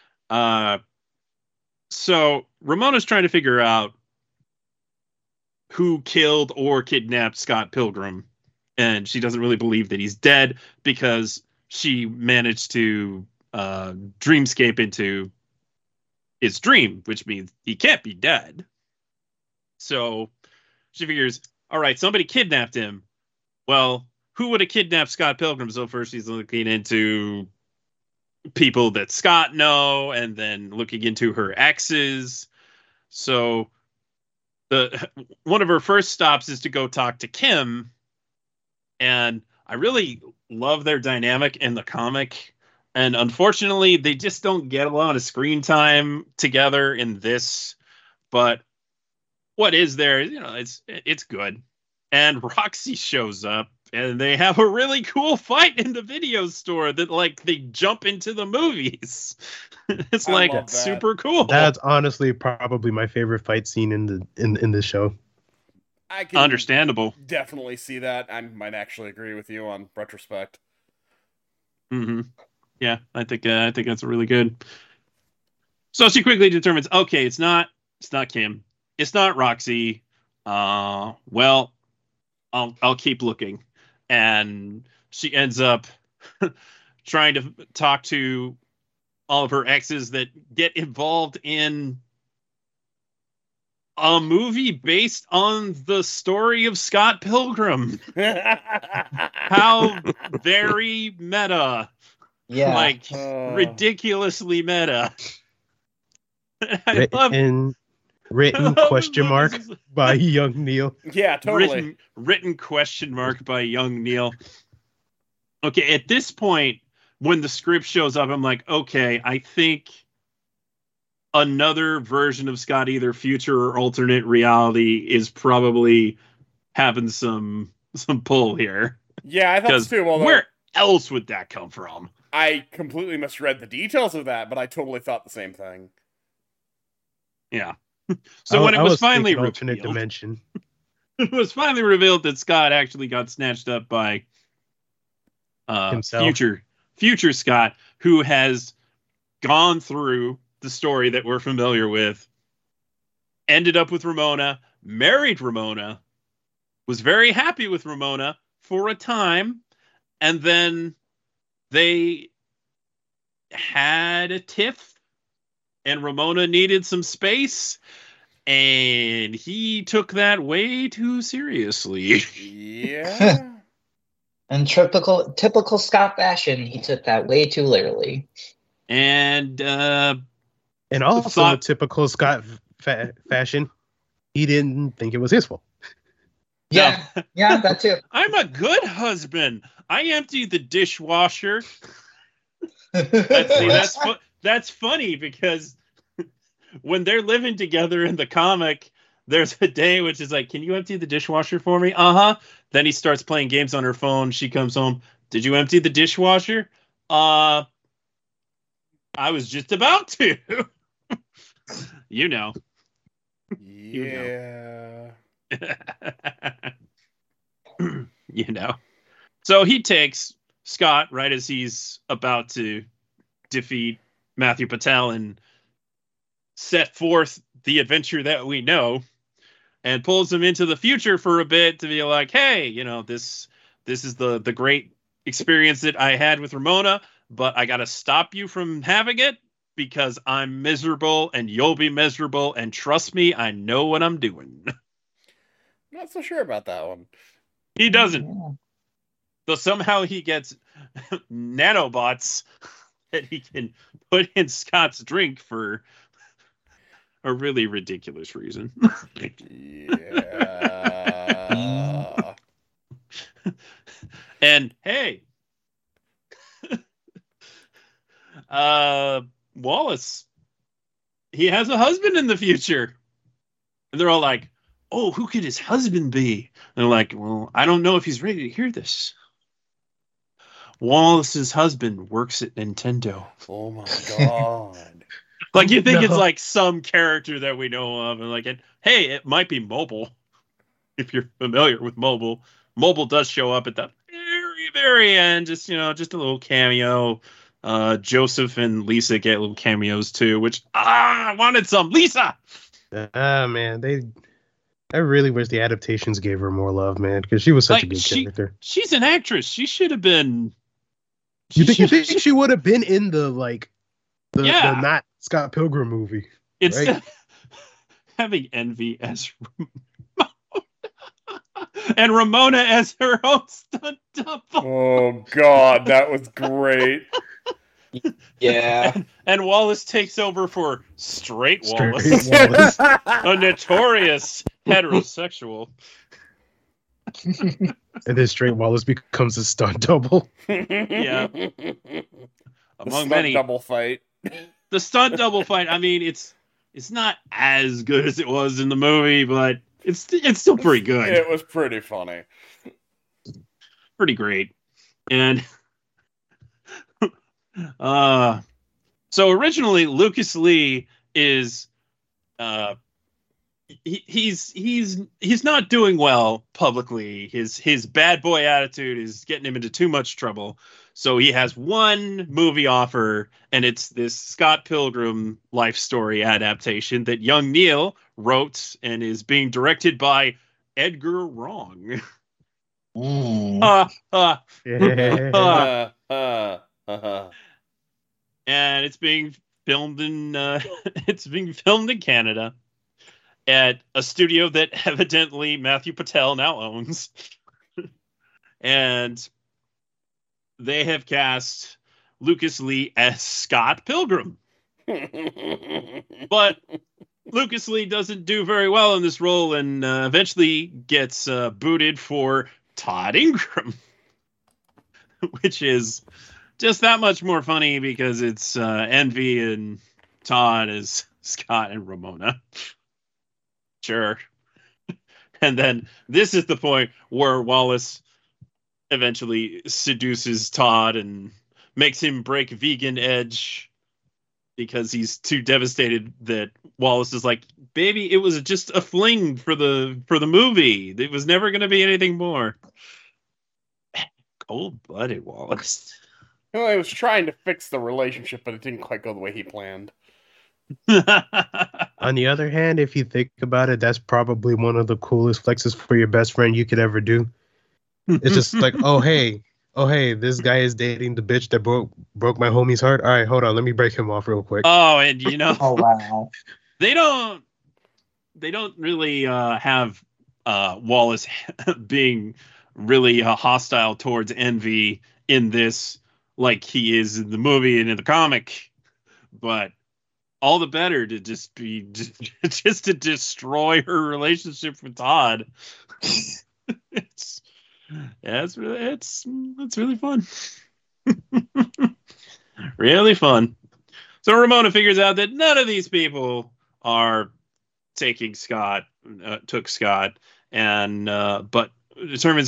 So Ramona's trying to figure out who killed or kidnapped Scott Pilgrim, and she doesn't really believe that he's dead because she managed to dreamscape into his dream, which means he can't be dead. So she figures, all right, somebody kidnapped him. Well, who would have kidnapped Scott Pilgrim? So first she's looking into people that Scott know, and then looking into her exes. So one of her first stops is to go talk to Kim, and I really love their dynamic in the comic. And unfortunately, they just don't get a lot of screen time together in this. But what is there, it's good. And Roxy shows up, and they have a really cool fight in the video store that, like, they jump into the movies. It's like super cool. That's honestly probably my favorite fight scene in this show. I can understandable. Definitely see that. I might actually agree with you on retrospect. Mm-hmm. Yeah, I think that's really good. So she quickly determines, okay, it's not Kim, it's not Roxy. Well, I'll keep looking, and she ends up trying to talk to all of her exes that get involved in a movie based on the story of Scott Pilgrim. How very meta. Yeah. Like, ridiculously meta. Written question mark by young Neil. Yeah, totally. Written question mark by young Neil. Okay, at this point, when the script shows up, I'm like, okay, I think another version of Scott, either future or alternate reality, is probably having some pull here. Yeah, I thought so too. Although where else would that come from? I completely misread the details of that, but I totally thought the same thing. Yeah. So when it was finally alternate dimension, it was finally revealed that Scott actually got snatched up by future Scott, who has gone through the story that we're familiar with, ended up with Ramona, married Ramona, was very happy with Ramona for a time, and then they had a tiff, and Ramona needed some space, and he took that way too seriously. Yeah. In typical Scott fashion, he took that way too literally. And also typical Scott fashion, he didn't think it was his fault. Yeah, no. Yeah, that too. I'm a good husband. I emptied the dishwasher. That's funny because when they're living together in the comic, there's a day which is like, can you empty the dishwasher for me? Uh-huh. Then he starts playing games on her phone. She comes home. Did you empty the dishwasher? I was just about to. You know. Yeah. You know. So he takes Scott right as he's about to defeat Matthew Patel and set forth the adventure that we know, and pulls him into the future for a bit to be like, hey, this is the great experience that I had with Ramona, but I got to stop you from having it because I'm miserable and you'll be miserable, and trust me, I know what I'm doing. Not so sure about that one. He doesn't. Yeah. So somehow he gets nanobots that he can put in Scott's drink for a really ridiculous reason. Yeah. And hey, Wallace, he has a husband in the future. And they're all like, oh, who could his husband be? And they're like, well, I don't know if he's ready to hear this. Wallace's husband works at Nintendo. Oh my god. Like, you think it's like some character that we know of, and like, hey, it might be Mobile. If you're familiar with Mobile, Mobile does show up at the very, very end. Just a little cameo. Joseph and Lisa get little cameos too, which I wanted some. Lisa. Man, I really wish the adaptations gave her more love, man, because she was such a good character. She's an actress. She should have been You think she would have been in the the Yeah. not Scott Pilgrim movie? Instead Right. having Envy as Ramona and Ramona as her own stunt double. Oh God, that was great. Yeah. And Wallace takes over for Straight Straight Wallace, Wallace. a notorious heterosexual. And then Straight Wallace becomes a stunt double. Yeah. The Among stunt many, double fight. the stunt double fight. I mean, it's not as good as it was in the movie, but it's still pretty good. It was pretty funny. Pretty great. And so originally Lucas Lee is he's not doing well publicly. His bad boy attitude is getting him into too much trouble. So he has one movie offer, and it's this Scott Pilgrim life story adaptation that young Neil wrote and is being directed by Edgar Wrong. Mm. Yeah. And it's being filmed in Canada at a studio that evidently Matthew Patel now owns. And they have cast Lucas Lee as Scott Pilgrim. But Lucas Lee doesn't do very well in this role and eventually gets booted for Todd Ingram, which is just that much more funny because it's Envy and Todd as Scott and Ramona. Sure. And then this is the point where Wallace eventually seduces Todd and makes him break vegan edge because he's too devastated that Wallace is like, baby, it was just a fling for the movie. It was never going to be anything more. Cold-blooded Wallace. Well, I was trying to fix the relationship, but it didn't quite go the way he planned. On the other hand, if you think about it, that's probably one of the coolest flexes for your best friend you could ever do. It's just like, oh hey, this guy is dating the bitch that broke my homie's heart. All right, hold on, let me break him off real quick. Oh, and you know, Oh wow. they don't really have Wallace being really hostile towards Envy in this like he is in the movie and in the comic, but all the better to just to destroy her relationship with Todd. It's really fun. Really fun. So Ramona figures out that none of these people are took Scott, and but determines,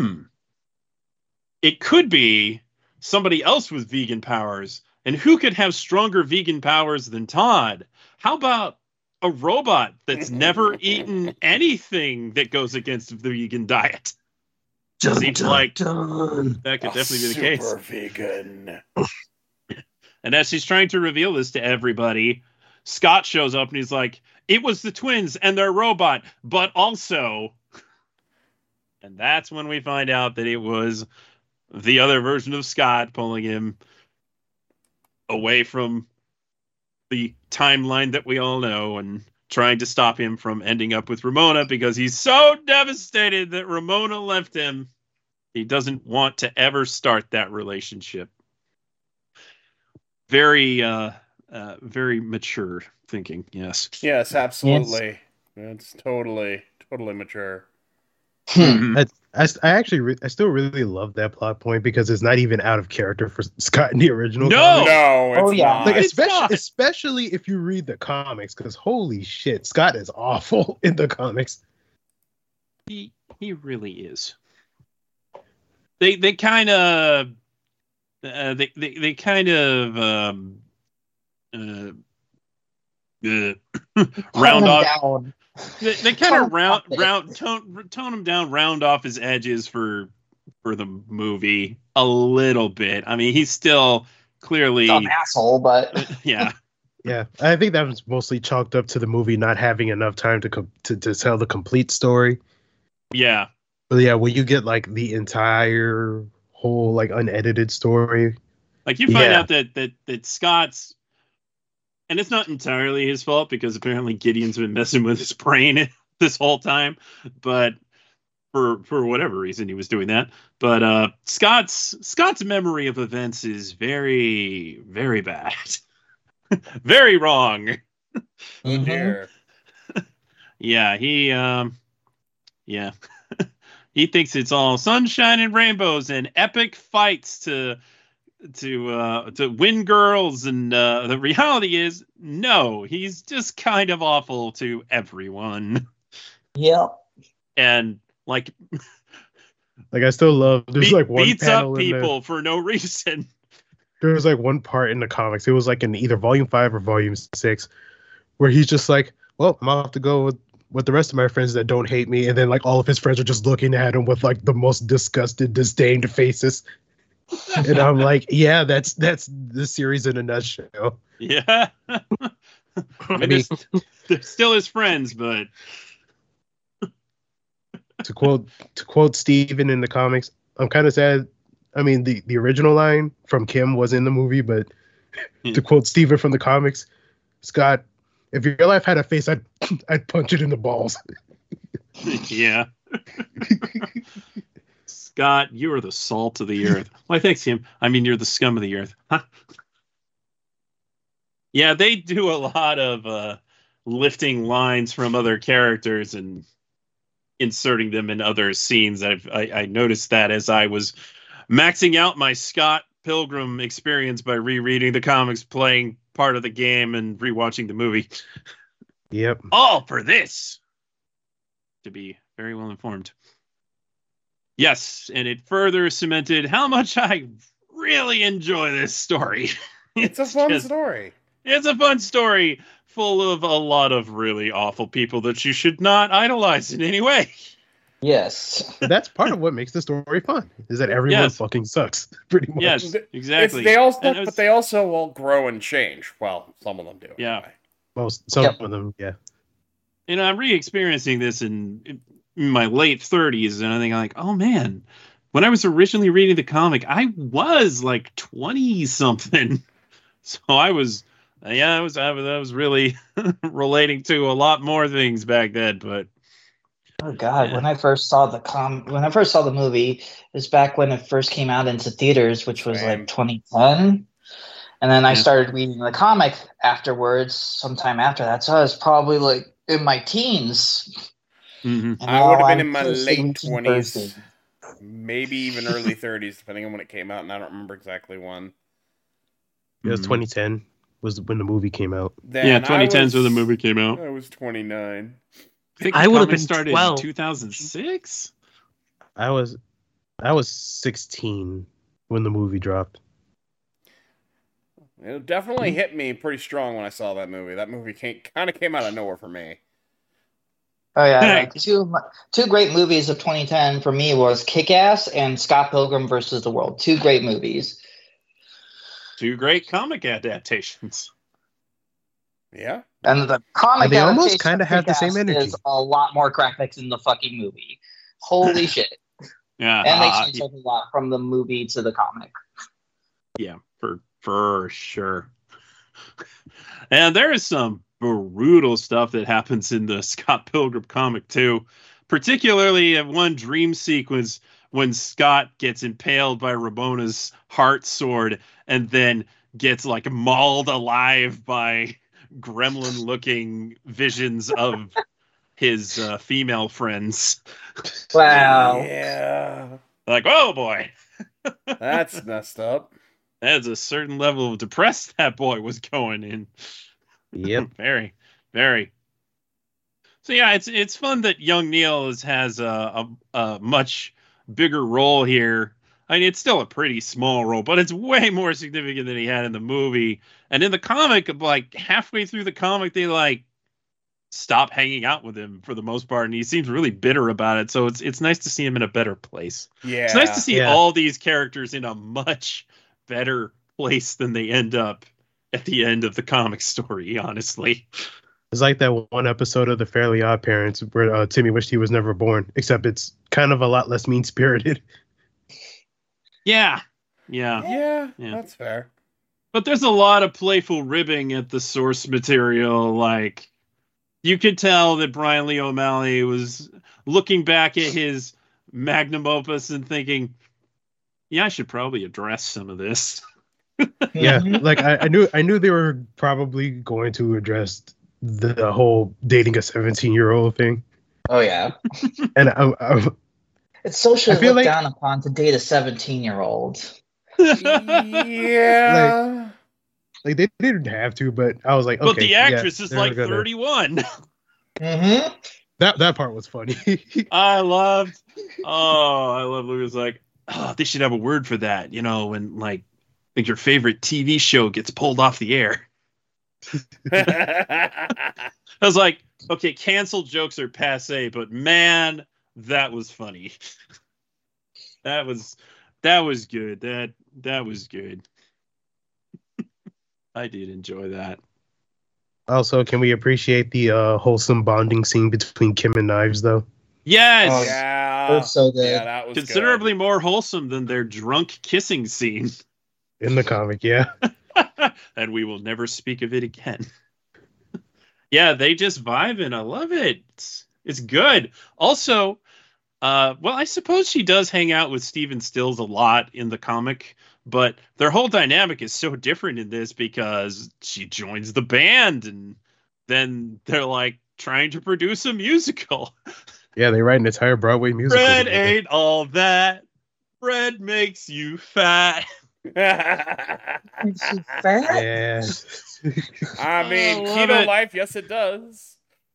it could be somebody else with vegan powers, and who could have stronger vegan powers than Todd? How about a robot that's never eaten anything that goes against the vegan diet? Seems like that could definitely be the case. Super vegan. And as she's trying to reveal this to everybody, Scott shows up and he's like, it was the twins and their robot, but also... And that's when we find out that it was the other version of Scott pulling him away from the timeline that we all know and trying to stop him from ending up with Ramona because he's so devastated that Ramona left him. He doesn't want to ever start that relationship. Very, very mature thinking. Yes. Yes, absolutely. It's totally mature. I still really love that plot point because it's not even out of character for Scott in the original. No! comic. No, it's Oh, yeah. not. Like It's not. especially if you read the comics, because holy shit, Scott is awful in the comics. He really is. They kind of they kind of round off. Down. They kind of tone him down, round off his edges for the movie a little bit. I mean, he's still clearly An asshole, but yeah. Yeah, I think that was mostly chalked up to the movie not having enough time to tell the complete story. Yeah. But yeah, when you get like the entire whole like unedited story Like you find out that Scott's, and it's not entirely his fault because apparently Gideon's been messing with his brain this whole time, but for whatever reason he was doing that. But Scott's memory of events is very, very bad. Very wrong. Oh dear. Yeah, he he thinks it's all sunshine and rainbows and epic fights to win girls, and the reality is no, he's just kind of awful to everyone. Yeah. And like I still love there's like one beats panel up people for no reason. There was like one part in the comics. It was like in either volume 5 or volume 6 where he's just like, well, I'm off to go with the rest of my friends that don't hate me, and then like all of his friends are just looking at him with like the most disgusted, disdained faces. And I'm like, yeah, that's the series in a nutshell. Yeah. I mean, they're still his friends, but to quote Steven in the comics, I'm kind of sad. I mean, the original line from Kim was in the movie, but to quote Steven from the comics, Scott, if your life had a face, I'd punch it in the balls. Yeah. Scott, you are the salt of the earth. Why, thanks, Kim. I mean, you're the scum of the earth. Huh? Yeah, they do a lot of lifting lines from other characters and inserting them in other scenes. I noticed that as I was maxing out my Scott Pilgrim experience by rereading the comics, playing part of the game, and rewatching the movie. Yep. All for this. To be very well informed. Yes, and it further cemented how much I really enjoy this story. It's a fun story. It's a fun story full of a lot of really awful people that you should not idolize in any way. Yes. That's part of what makes the story fun, is that everyone fucking sucks, pretty much. Yes, exactly. But they also all grow and change. Well, some of them do. Yeah. Anyway. Some of them, yeah. And I'm re-experiencing this in my late 30s, and I think like, oh man, when I was originally reading the comic, I was like 20 something. So I was really relating to a lot more things back then, but oh god, yeah. When I first saw the movie, it was back when it first came out into theaters, which was like 2010. And then I started reading the comic afterwards, sometime after that. So I was probably like in my teens. Mm-hmm. I would have been in my late 20s, maybe even early 30s, depending on when it came out, and I don't remember exactly when. It was 2010 was when the movie came out. Then 2010 is when the movie came out. I was 29. I would have been started 12. In 2006. I was 16 when the movie dropped. It definitely hit me pretty strong when I saw that movie. That movie kind of came out of nowhere for me. Oh yeah, two great movies of 2010 for me was Kick-Ass and Scott Pilgrim vs. the World. Two great movies. Two great comic adaptations. Yeah. And the comic they almost kind of have the same energy. Is a lot more graphics in the fucking movie. Holy shit. Yeah. And they changed a lot from the movie to the comic. Yeah, for sure. And there is some brutal stuff that happens in the Scott Pilgrim comic too. Particularly at one dream sequence when Scott gets impaled by Ramona's heart sword and then gets like mauled alive by gremlin-looking visions of his female friends. Wow. Yeah. Like, oh boy. That's messed up. That's a certain level of depressed that boy was going in. Yep. Very, very. So yeah, it's fun that young Neil has a much bigger role here. I mean, it's still a pretty small role, but it's way more significant than he had in the movie. And in the comic, like halfway through the comic, they like stop hanging out with him for the most part, and he seems really bitter about it. So it's nice to see him in a better place. Yeah, it's nice to see all these characters in a much better place than they end up at the end of the comic story. Honestly, it's like that one episode of The Fairly Odd Parents where Timmy wished he was never born, except it's kind of a lot less mean-spirited. Yeah, Yeah. That's fair. But there's a lot of playful ribbing at the source material. Like, you could tell that Brian Lee O'Malley was looking back at his magnum opus and thinking, yeah, I should probably address some of this. Yeah, like I knew they were probably going to address the whole dating a 17-year-old thing. Oh yeah, And it's socially I feel looked like- down upon to date a 17-year-old. Yeah. like they didn't have to, but I was like, okay. But the actress is they're like gonna- 31. Mm-hmm. That part was funny. I love Lucas like, oh, they should have a word for that, you know, when like your favorite TV show gets pulled off the air. I was like, okay, canceled jokes are passe, but man, that was funny. that was good. That was good. I did enjoy that. Also, can we appreciate the wholesome bonding scene between Kim and Knives, though? Yes. Oh, Yeah. That was so good. Yeah, that was Considerably good. more wholesome than their drunk kissing scene. In the comic, yeah. And we will never speak of it again. Yeah, they just vibing. I love it. It's good. Also, well, I suppose she does hang out with Steven Stills a lot in the comic, but their whole dynamic is so different in this because she joins the band and then they're like trying to produce a musical. Yeah, they write an entire Broadway musical. Bread together. ain't all that. Bread makes you fat. Makes you fat? Yeah. I mean, I love keto it. life, yes, it does.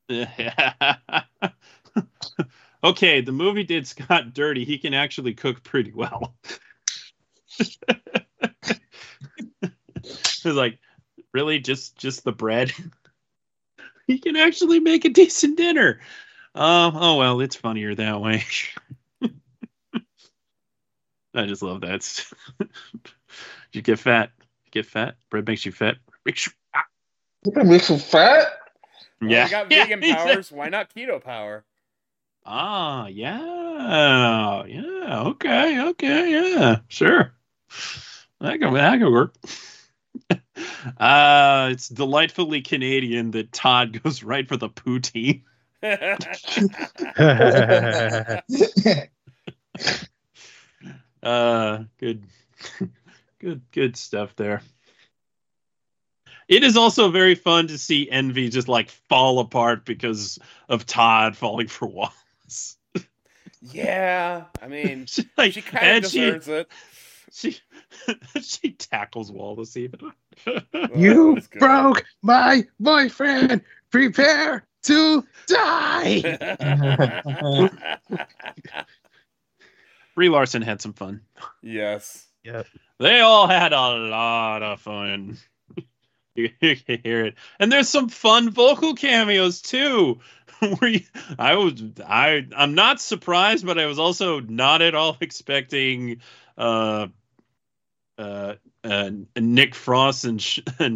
Okay, the movie did Scott dirty. He can actually cook pretty well. It's like, really, just the bread? He can actually make a decent dinner. Oh well, it's funnier that way. I just love that. You get fat. Get fat. Bread makes you fat. Makes you fat. Makes you fat? Well, Yeah. we got Yeah, vegan he said- powers. Why not keto power? Ah, yeah. Okay, yeah, sure. That can work. It's delightfully Canadian that Todd goes right for the poutine. Good stuff there. It is also very fun to see Envy just like fall apart because of Todd falling for Wallace. Yeah, I mean, Like, she kind and of deserves it. she tackles Wallace even. Oh, You that was good. broke my boyfriend. Prepare to die. Brie Larson had some fun. Yes. They all had a lot of fun. You can hear it, and there's some fun vocal cameos too. I'm not surprised, but I was also not at all expecting Nick Frost and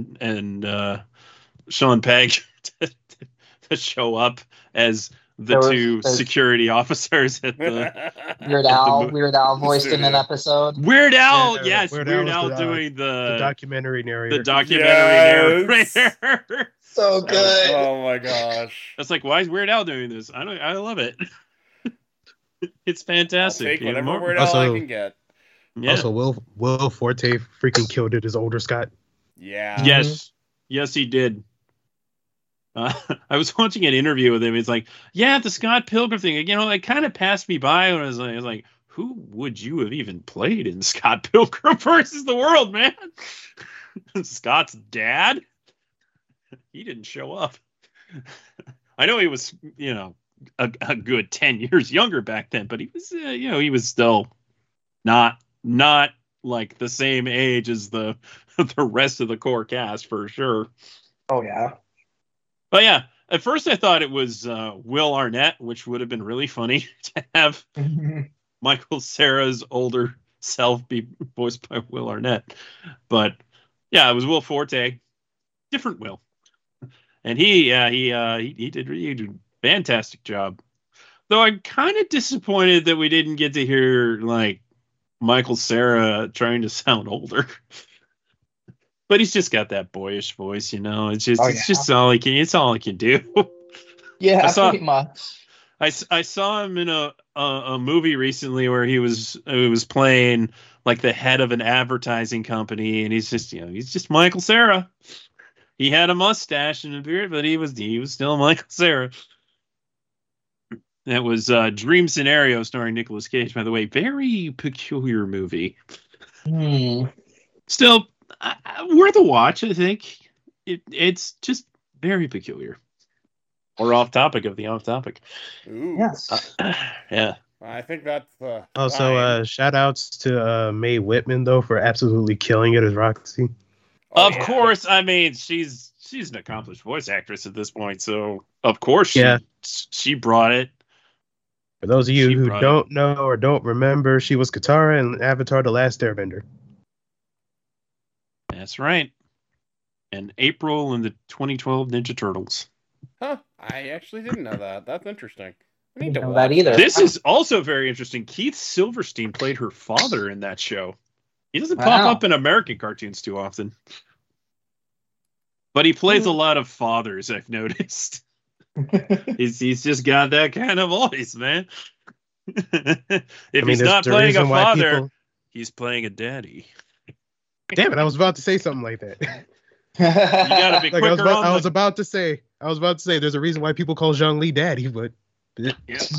Sean Pegg to show up as the two security officers at the Weird Al voiced in an episode. Weird Al. Yeah, Yes, Weird Weird Al Al was doing the documentary narrator. the documentary Yes. narrator. So good. Oh my gosh. That's like, why is Weird Al doing this? I love it. It's I'll fantastic. take Even whatever more- Weird Al I Also- can get. Yeah. Also, Will Forte freaking killed it as older Scott. Yeah. Yes, he did. I was watching an interview with him. He's like, yeah, the Scott Pilgrim thing. You know, it kind of passed me by when I was like, who would you have even played in Scott Pilgrim versus the World, man? Scott's dad? He didn't show up. I know he was, you know, a good 10 years younger back then, but he was, you know, he was still not like the same age as the rest of the core cast for sure. Oh yeah. But yeah, at first I thought it was Will Arnett, which would have been really funny to have Michael Cera's older self be voiced by Will Arnett. But yeah, it was Will Forte, different Will, and he did a fantastic job. Though I'm kind of disappointed that we didn't get to hear like Michael Cera trying to sound older. But he's just got that boyish voice, you know. It's just all he can. It's all he can do. Yeah, pretty much. I saw him in a movie recently where he was playing like the head of an advertising company, and he's just Michael Cera. He had a mustache and a beard, but he was still Michael Cera. That was Dream Scenario starring Nicolas Cage, by the way. Very peculiar movie. Still worth a watch, I think. It's just very peculiar. Or off topic of the off topic. Ooh. Yes. Yeah. I think that's also shout outs to Mae Whitman though for absolutely killing it as Roxy. Of course, I mean she's an accomplished voice actress at this point, so of course she brought it. For those of you who don't know or don't remember, she was Katara in Avatar: The Last Airbender. That's right. And April in the 2012 Ninja Turtles. Huh. I actually didn't know that. That's interesting. I didn't know that either. This is also very interesting. Keith Silverstein played her father in that show. He doesn't pop up in American cartoons too often. But he plays a lot of fathers, I've noticed. he's just got that kind of voice, man. He's not playing a father, he's playing a daddy. Damn it, I was about to say something like that. You gotta be quicker. I was about to say there's a reason why people call Zhongli daddy, but you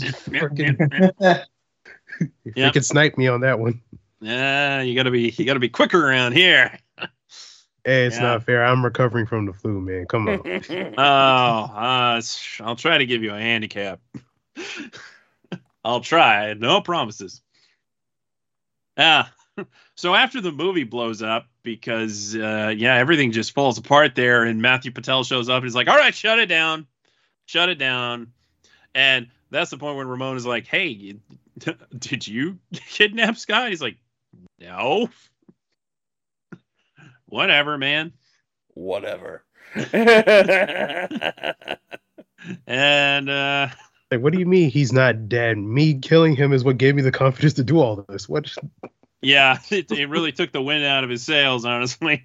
can snipe me on that one. Yeah, you gotta be quicker around here. Hey, it's not fair. I'm recovering from the flu, man. Come on. I'll try to give you a handicap. I'll try. No promises. So after the movie blows up, because everything just falls apart there, and Matthew Patel shows up and he's like, all right, shut it down. And that's the point when Ramon is like, hey, did you kidnap Scott? He's like, no. Whatever, man. Whatever. And like, what do you mean he's not dead? Me killing him is what gave me the confidence to do all this. What? Yeah, it really took the wind out of his sails, honestly.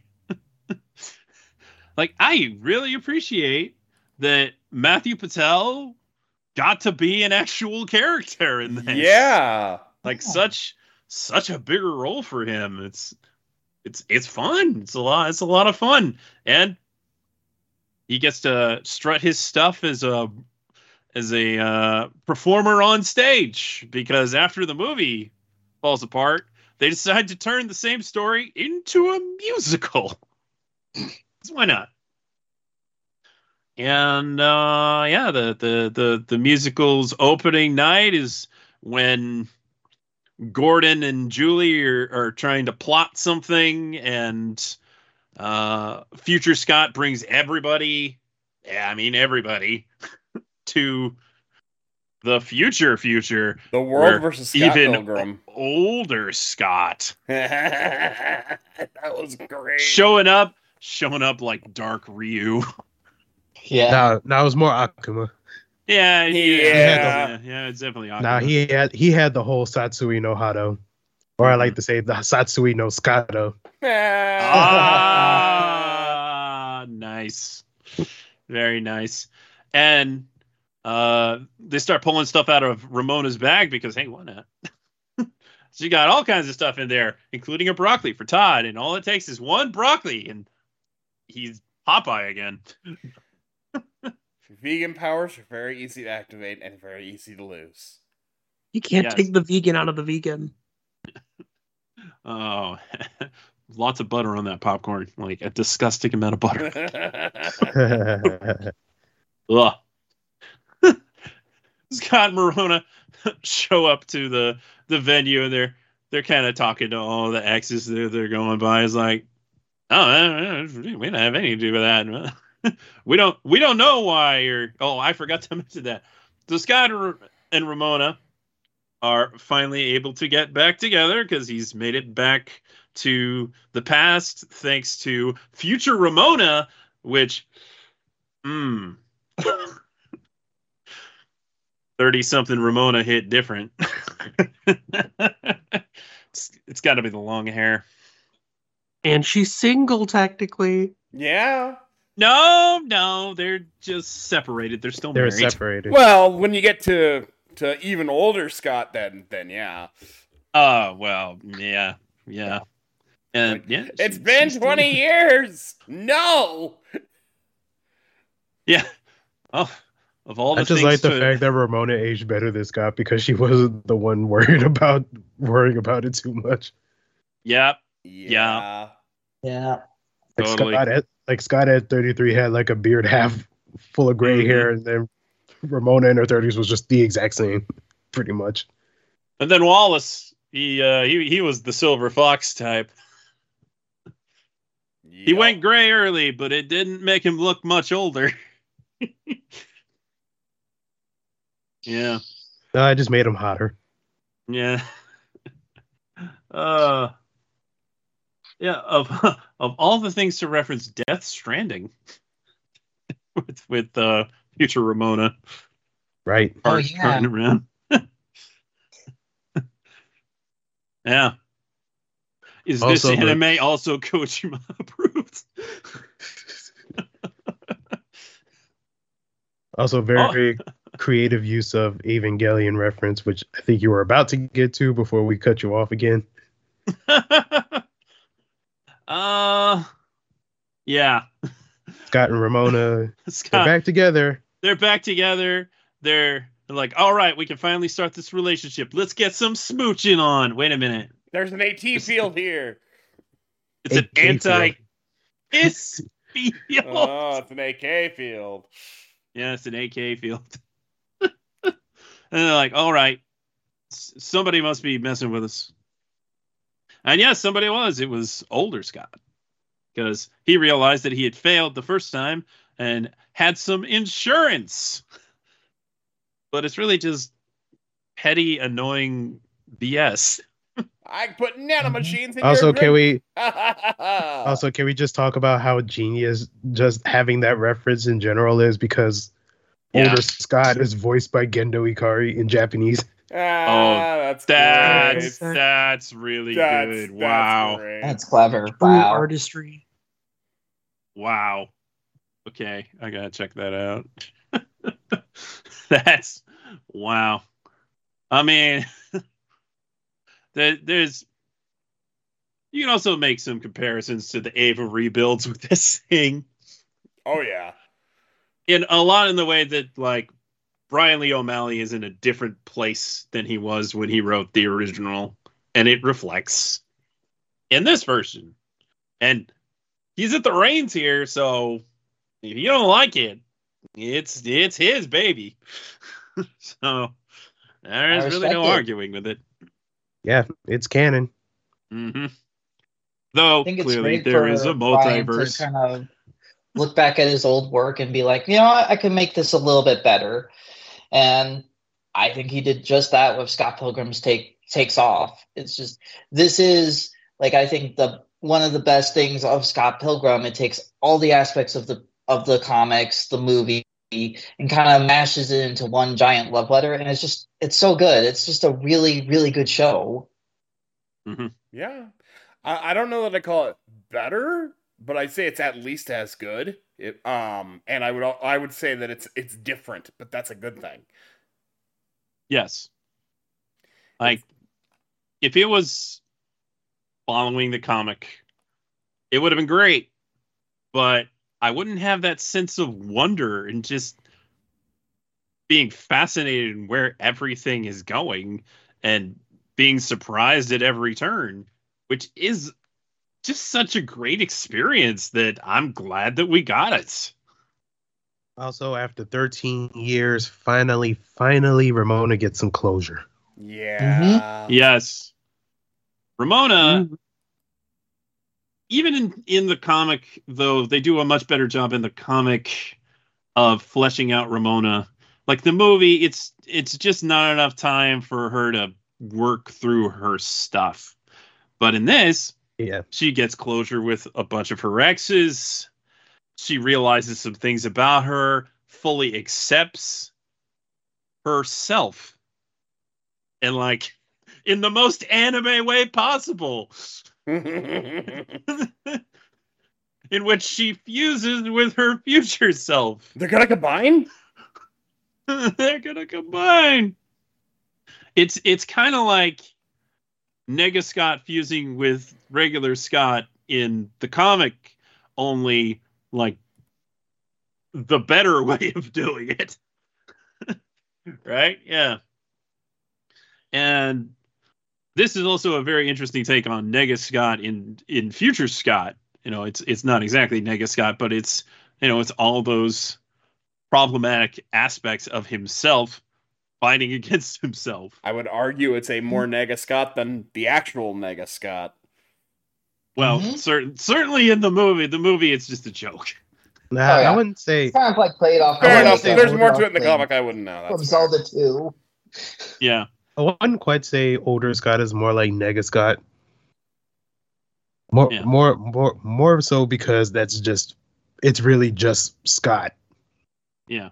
Like, I really appreciate that Matthew Patel got to be an actual character in this. Yeah. Like such a bigger role for him. It's fun. It's a lot of fun. And he gets to strut his stuff as a performer on stage, because after the movie falls apart, they decide to turn the same story into a musical. So why not? And the musical's opening night is when Gordon and Julie are trying to plot something, and Future Scott brings everybody to the future. The world versus Scott even Pilgrim. Older Scott. That was great. Showing up like Dark Ryu. Yeah. No, it was more Akuma. Yeah, it's definitely Akuma. Nah, he had the whole Satsui no Hado. Or I like to say the Satsui no Skato. Nice. Very nice. And they start pulling stuff out of Ramona's bag because, hey, why not? She got all kinds of stuff in there, including a broccoli for Todd. And all it takes is one broccoli, and he's Popeye again. Vegan powers are very easy to activate and very easy to lose. You can't take the vegan out of the vegan. Oh, lots of butter on that popcorn. Like a disgusting amount of butter. Ugh. Scott and Marona show up to the venue, and they're kind of talking to all the exes they're going by. It's like, oh, we don't have anything to do with that. we don't know why. I forgot to mention that. So Scott and Ramona are finally able to get back together because he's made it back to the past thanks to future Ramona, which 30-something Ramona hit different. It's got to be the long hair. And she's single, technically. Yeah. No, they're just separated. They're still They're married. separated. Well, when you get to even older Scott, then yeah. Well, yeah. And yeah, It's been she's 20 years. No. Yeah. Oh, of all the I just things like the to- fact that Ramona aged better than Scott because she wasn't the one worrying about it too much. Yep. Yeah. Like Scott at 33 had like a beard half full of gray hair, and then Ramona in her 30s was just the exact same, pretty much. And then Wallace, he was the silver fox type. He went gray early, but it didn't make him look much older. Yeah. No, I just made him hotter. Yeah. Yeah, of all the things to reference, Death Stranding with future Ramona. Right. Oh, yeah. Turning around. Yeah. Is Also, this anime also Kojima approved? Also, very creative use of Evangelion reference, which I think you were about to get to before we cut you off again. Yeah. Scott and Ramona, they're back together. They're back together. They're like, all right, we can finally start this relationship. Let's get some smooching on. Wait a minute. There's an AT field here. It's an anti-kiss field. Oh, it's an AK field. Yeah, it's an AK field. And they're like, all right, somebody must be messing with us. And yes, somebody was. It was older Scott. Because he realized that he had failed the first time and had some insurance. But it's really just petty, annoying BS. I can put nanomachines in Also, your can we also can we just talk about how genius just having that reference in general is, because older Scott is voiced by Gendo Ikari in Japanese. that's really good. Wow. That's clever. True Wow. artistry. Wow. Okay, I gotta check that out. That's wow. I mean, there's you can also make some comparisons to the Ava rebuilds with this thing. Oh yeah. In a lot in the way that like Brian Lee O'Malley is in a different place than he was when he wrote the original, and it reflects in this version. And he's at the reins here, so if you don't like it, it's his baby. So there is really no arguing with it. Yeah, it's canon. Mm-hmm. Though I think it's clearly great there is a Brian multiverse. to kind of look back at his old work and be like, you know, I can make this a little bit better. And I think he did just that with Scott Pilgrim's Takes Off. It's just, this is like, I think one of the best things of Scott Pilgrim. It takes all the aspects of the comics, the movie, and kind of mashes it into one giant love letter. And it's so good. It's just a really, really good show. Mm-hmm. Yeah. I don't know that I call it better, but I'd say it's at least as good. And I would say that it's different, but that's a good thing. Yes. Like, if it was following the comic, it would have been great. But I wouldn't have that sense of wonder and just being fascinated in where everything is going and being surprised at every turn, which is just such a great experience that I'm glad that we got it. Also, after 13 years, finally, Ramona gets some closure. Yeah. Yes. Ramona, even in the comic, though, they do a much better job in the comic of fleshing out Ramona. Like the movie, it's just not enough time for her to work through her stuff. But in this, she gets closure with a bunch of her exes. She realizes some things about her, fully accepts herself. And like, in the most anime way possible, in which she fuses with her future self. They're gonna combine? They're gonna combine. It's kind of like Nega Scott fusing with regular Scott in the comic, only like the better way of doing it. Right? Yeah. And this is also a very interesting take on Nega Scott in future Scott. You know, it's not exactly Nega Scott, but it's, you know, it's all those problematic aspects of himself fighting against himself. I would argue it's a more Nega Scott than the actual Nega Scott. Well, certainly in the movie, it's just a joke. Nah, Oh, yeah. I wouldn't say. It's kind of like played off. Fair enough. say There's older more to it in the thing comic I wouldn't know. From That's fair. Zelda 2. Yeah. I wouldn't quite say older Scott is more like Nega Scott. More so because it's really just Scott. Yeah.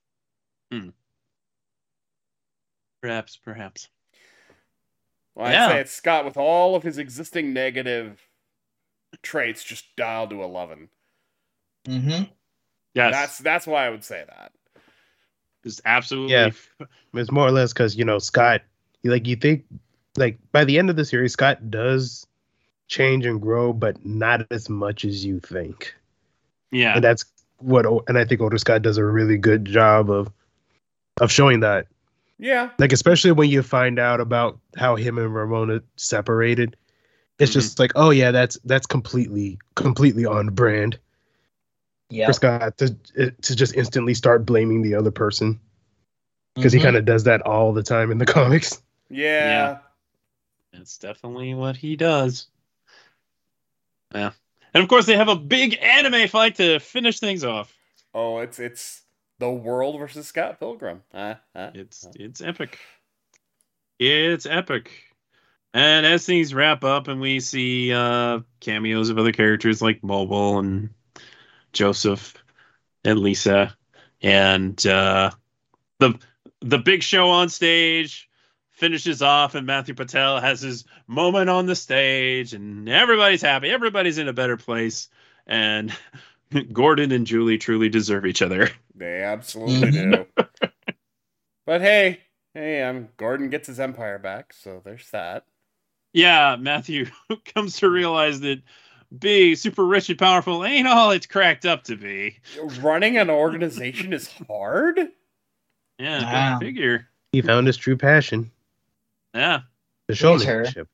Perhaps. Well, I'd Yeah. say it's Scott with all of his existing negative traits just dialed to 11. Mm-hmm. Yes. That's why I would say that. It's absolutely. Yeah. It's more or less because, you know, Scott, you think, like, by the end of the series, Scott does change and grow, but not as much as you think. Yeah. And that's and I think older Scott does a really good job of showing that. Yeah. Like, especially when you find out about how him and Ramona separated, it's just like, oh yeah, that's completely on brand Yeah. for Scott to just instantly start blaming the other person, because he kind of does that all the time in the comics. Yeah. That's definitely what he does. Yeah. And of course, they have a big anime fight to finish things off. Oh, it's the World versus Scott Pilgrim. It's epic. It's epic. And as things wrap up and we see cameos of other characters like Mobile and Joseph and Lisa and the big show on stage finishes off, and Matthew Patel has his moment on the stage, and everybody's happy. Everybody's in a better place, and Gordon and Julie truly deserve each other. They absolutely do. But hey, Gordon gets his empire back, so there's that. Yeah, Matthew comes to realize that being super rich and powerful ain't all it's cracked up to be. Running an organization is hard? Yeah, Wow. go figure. He found his true passion, Yeah. the show Please, her. leadership.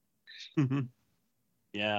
Yeah.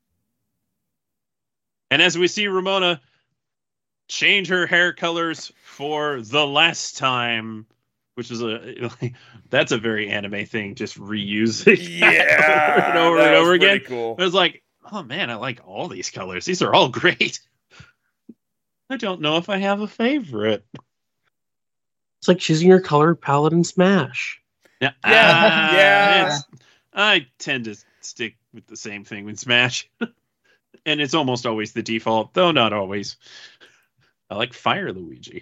And as we see Ramona change her hair colors for the last time, which is that's a very anime thing, just reusing Yeah. over and over again. Cool. I was like, oh man, I like all these colors. These are all great. I don't know if I have a favorite. It's like choosing your color palette in Smash. Yeah. Yeah. I tend to stick with the same thing with Smash. And it's almost always the default, though not always. I like Fire Luigi.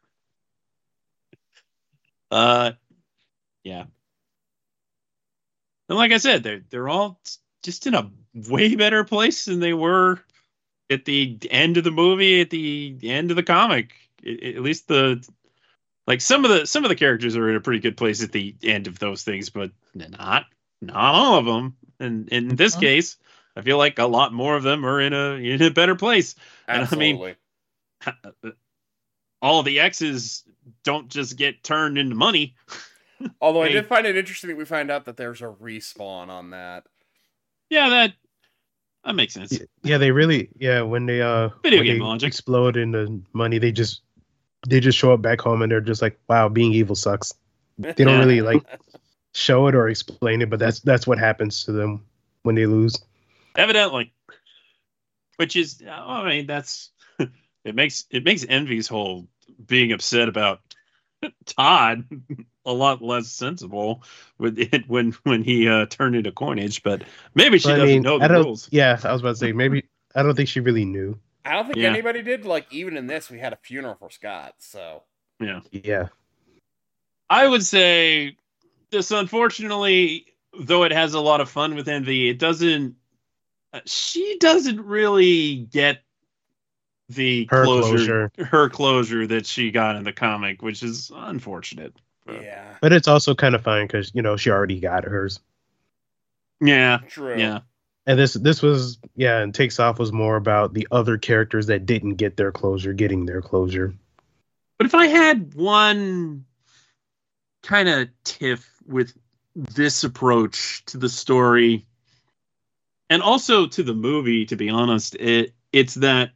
Yeah. And like I said, they're all just in a way better place than they were at the end of the movie, at the end of the comic. At least some of the characters are in a pretty good place at the end of those things, but not all of them. And in this case, I feel like a lot more of them are in a better place. Absolutely. And I mean, all the X's don't just get turned into money. Although I did find it interesting that we find out that there's a respawn on that. Yeah, that makes sense. Yeah, they really. Yeah, when they Video when game they logic. explode into money, they just show up back home and they're just like, wow, being evil sucks. They don't Yeah. really like show it or explain it, but that's what happens to them when they lose. Evidently. Which is, I mean, that's it makes Envy's whole being upset about Todd a lot less sensible with it when he turned into coinage, but maybe she doesn't know the rules. Yeah, I was about to say, maybe I don't think she really knew. I don't think Yeah. anybody did. Like, even in this, we had a funeral for Scott, so. Yeah. Yeah. I would say this, unfortunately, though it has a lot of fun with Envy, it doesn't. She doesn't really get the Her closure that she got in the comic, which is unfortunate. Yeah. But it's also kind of fine because she already got hers. Yeah. True. Yeah. And this was and Takes Off was more about the other characters that didn't get their closure getting their closure. But if I had one kind of tiff with this approach to the story and also to the movie, to be honest, it's that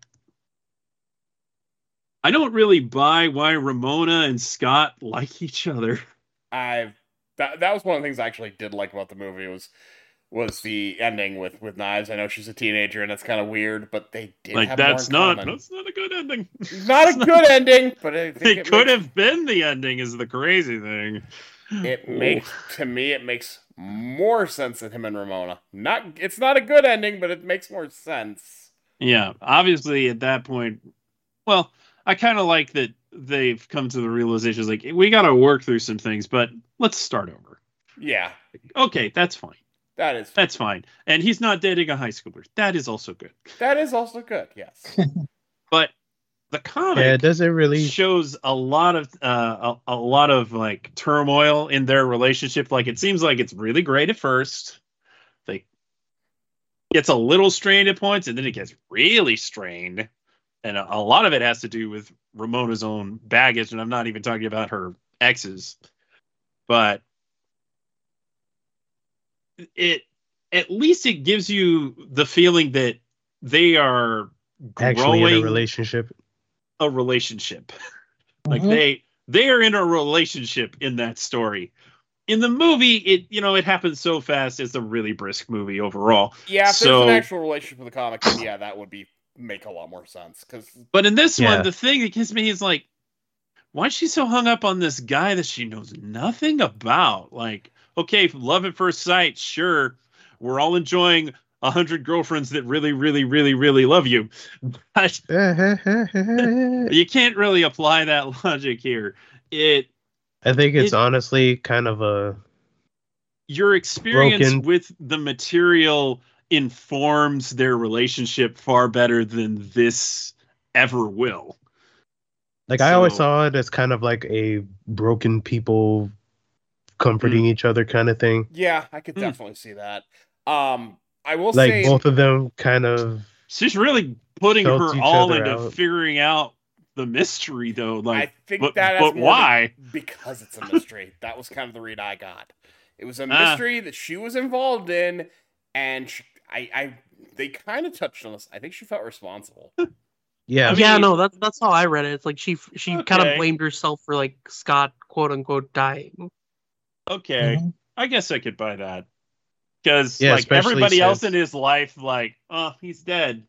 I don't really buy why Ramona and Scott like each other. That was one of the things I actually did like about the movie was the ending with Knives. I know she's a teenager and that's kind of weird, but they did have that's more in not common. that's not a good ending. Not a good ending, but I think it could have been the ending is the crazy thing. It makes more sense than him and Ramona. It's not a good ending, but it makes more sense. Yeah, obviously at that point, well, I kind of like that they've come to the realization like we got to work through some things, but let's start over. Yeah. Okay, that's fine. That's fine. And he's not dating a high schooler. That is also good. That is also good. Yes. But the comic doesn't really shows a lot of like turmoil in their relationship. Like it seems like it's really great at first. Like gets a little strained at points, and then it gets really strained. And a lot of it has to do with Ramona's own baggage, and I'm not even talking about her exes. But at least it gives you the feeling that they are actually growing in a relationship. Like they are in a relationship in that story. In the movie, it happens so fast. It's a really brisk movie overall. Yeah, if there's an actual relationship with the comic, then yeah, that would make a lot more sense. But in this one, the thing that gets me is like, why is she so hung up on this guy that she knows nothing about? Like, okay, love at first sight, sure. We're all enjoying 100 girlfriends that really, really, really, really love you. But you can't really apply that logic here. I think it's honestly kind of your experience with the material informs their relationship far better than this ever will. Like I always saw it as kind of like a broken people comforting each other kind of thing. Yeah, I could definitely see that. I will like say both of them kind of. She's really putting her all into figuring out the mystery, though. Like, I think but why? Because it's a mystery. That was kind of the read I got. It was a mystery that she was involved in, and they kind of touched on this. I think she felt responsible. Yeah, no, that's how I read it. It's like she kind of blamed herself for like Scott quote unquote dying. Okay, I guess I could buy that because like everybody else in his life, like, oh, he's dead.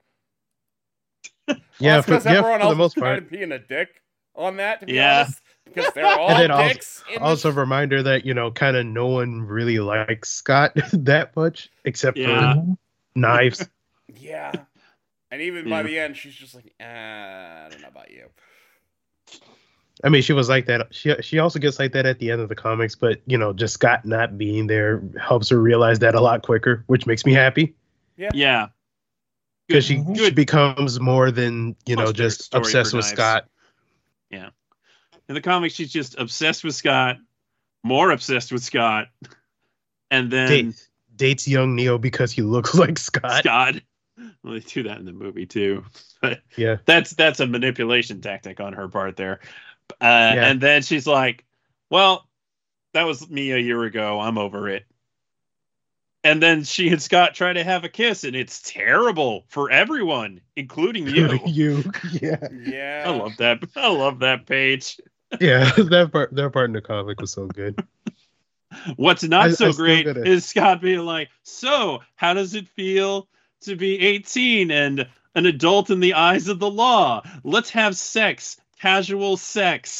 Yeah, because everyone else was kind of being a dick on that. To be honest, because they're all dicks. Also, a reminder that kind of no one really likes Scott that much except for Knives. Yeah. And even by the end, she's just like, I don't know about you. I mean, she was like that. She also gets like that at the end of the comics, but just Scott not being there helps her realize that a lot quicker, which makes me happy. Yeah. Because she becomes more than just obsessed with Scott. Yeah. In the comics, she's just obsessed with Scott, more obsessed with Scott, and then dates young Neo because he looks like Scott. Well, they do that in the movie too, but yeah, that's a manipulation tactic on her part there. And then she's like, "Well, that was me a year ago. I'm over it." And then she and Scott try to have a kiss, and it's terrible for everyone, including you. Yeah. I love that. I love that page. Yeah, that part in the comic was so good. What's not so great is Scott being like, "So, how does it feel to be 18 and an adult in the eyes of the law? Let's have sex. Casual sex."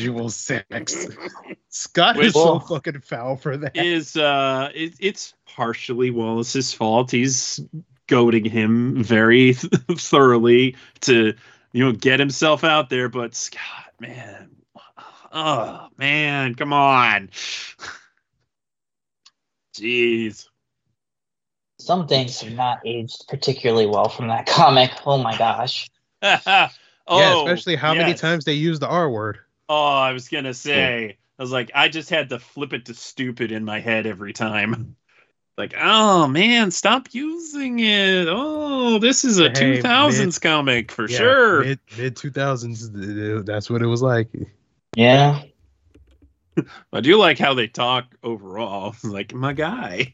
Scott is so fucking foul for that. It's partially Wallace's fault. He's goading him very thoroughly to get himself out there. But Scott, man, oh man, come on. Jeez. Some things have not aged particularly well from that comic. Oh my gosh. Yeah, especially how many times they use the R word. Oh, I was gonna say, I was like, I just had to flip it to stupid in my head every time. Like, oh man, stop using it. Oh, this is a 2000s comic for sure. Mid 2000s, that's what it was like. Yeah. I do like how they talk overall. Like, my guy.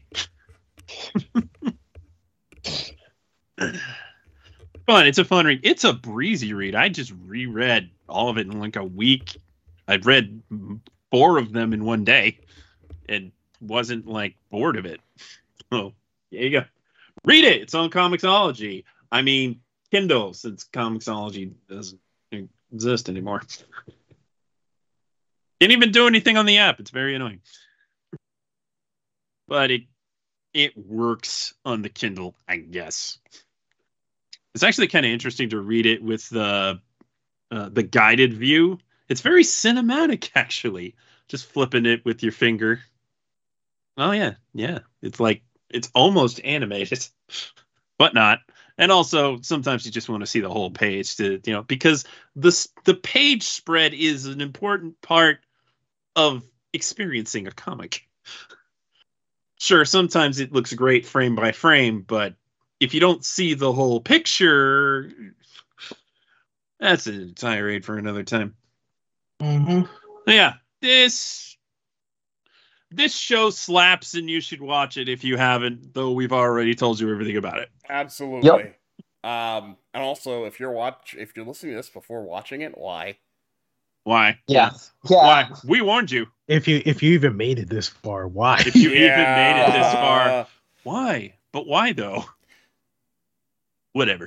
Fun. It's a fun read. It's a breezy read. I just reread all of it in like a week. I've read 4 of them in one day and wasn't like bored of it. Oh, there you go. Read it. It's on Comixology. I mean, Kindle, since Comixology doesn't exist anymore. Can't even do anything on the app. It's very annoying. But it works on the Kindle, I guess. It's actually kind of interesting to read it with the guided view. It's very cinematic, actually. Just flipping it with your finger. Oh yeah. It's like it's almost animated, but not. And also, sometimes you just want to see the whole page because the page spread is an important part of experiencing a comic. Sure, sometimes it looks great frame by frame, but if you don't see the whole picture, that's a tirade for another time. Mm-hmm. Yeah, this show slaps, and you should watch it if you haven't, though we've already told you everything about it. Absolutely. Yep. And also, if you're listening to this before watching it, why? Why? Yeah. Why? We warned you. If you even made it this far, why? If you even made it this far, why? But why though? Whatever.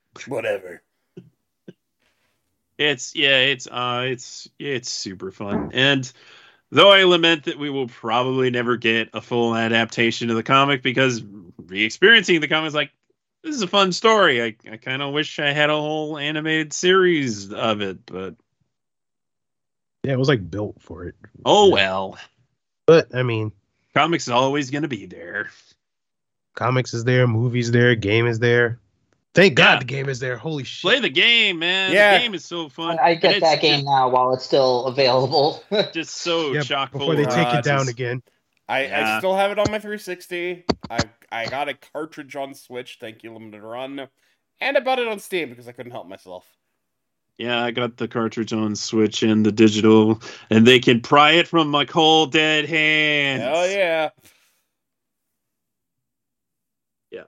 It's super fun. And though I lament that we will probably never get a full adaptation of the comic, because re-experiencing the comic is like, this is a fun story. I kind of wish I had a whole animated series of it, but yeah, it was like built for it. Oh well. But I mean, comics is always going to be there. Comics is there, movies there, game is there. Thank God the game is there. Holy shit. Play the game, man. Yeah. The game is so fun. I get that game now while it's still available. Just so chock full before they take it down again. I still have it on my 360. I got a cartridge on Switch. Thank you, Limited Run. And I bought it on Steam because I couldn't help myself. Yeah, I got the cartridge on Switch and the digital, and they can pry it from my cold dead hands. Hell yeah. Yeah.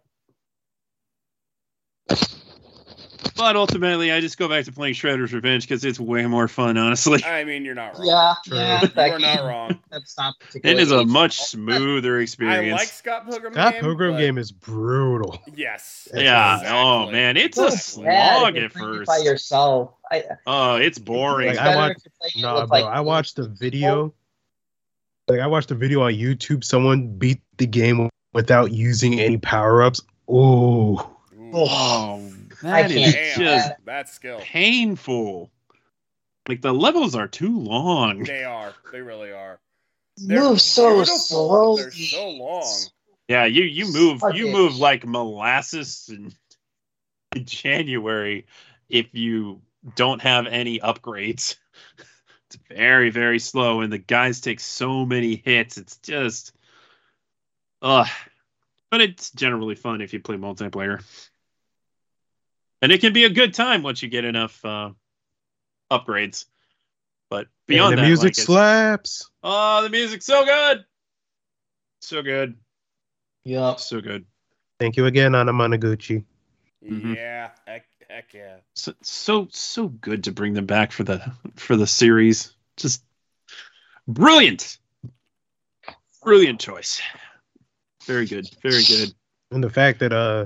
But ultimately, I just go back to playing Shredder's Revenge because it's way more fun, honestly. I mean, you're not wrong. Yeah. You're not wrong. That's not It particularly is a much smoother experience. I like Scott Pilgrim Scott game, Pilgrim but... game is brutal. Yes. Yeah. Exactly. Oh man, it's a slog at first. By yourself. It's boring. Like, I watched the video. Like I watched the video on YouTube. Someone beat the game without using any power-ups. Oh. That is just that skill. Painful. Like the levels are too long. They are. They really are. Move so slowly. They're so long. Yeah, you move like molasses in January if you don't have any upgrades. It's very, very slow, and the guys take so many hits. It's just but it's generally fun if you play multiplayer. And it can be a good time once you get enough upgrades. But beyond the music slaps. Oh, the music's so good. So good. Yeah. So good. Thank you again, Anna Managuchi. Mm-hmm. Yeah. Heck yeah. So good to bring them back for the series. Just brilliant. Brilliant choice. Very good. Very good. And the fact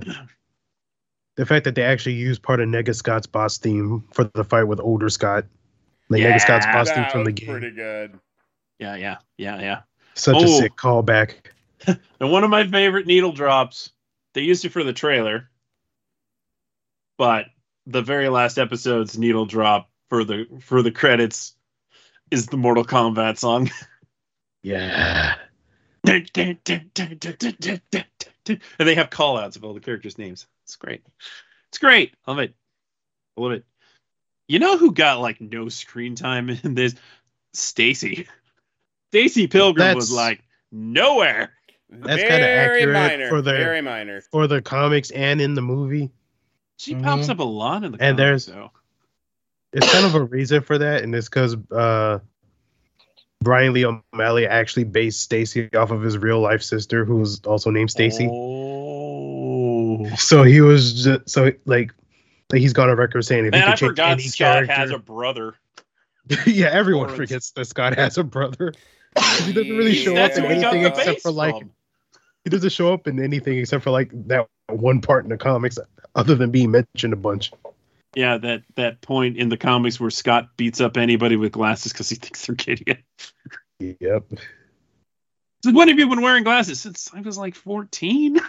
that they actually used part of Nega Scott's boss theme for the fight with older Scott. Like Nega Scott's boss theme from the game. Pretty good. Yeah. Such a sick callback. And one of my favorite needle drops, they used it for the trailer, but the very last episode's needle drop for the credits is the Mortal Kombat song. Yeah. And they have call outs of all the characters' names. It's great. It's great. I love it. I love it. You know who got like no screen time in this? Stacy. Stacy Pilgrim was like nowhere. That's kind of accurate minor, for the very minor for the comics and in the movie. She pops up a lot in the and comics, it's kind of a reason for that, and it's because Brian Lee O'Malley actually based Stacy off of his real life sister, who was also named Stacy. Oh, so he was just, like he's gone on record saying if man, he could I change forgot any Scott character, has a brother. yeah, everyone Lawrence. forgets that Scott has a brother. He doesn't really show up That's in where he got anything the except base for like from. he doesn't show up in anything except for like that one part in the comics, other than being mentioned a bunch. Yeah, that point in the comics where Scott beats up anybody with glasses because he thinks they're idiot. Yep. So when have you been wearing glasses? Since I was like 14?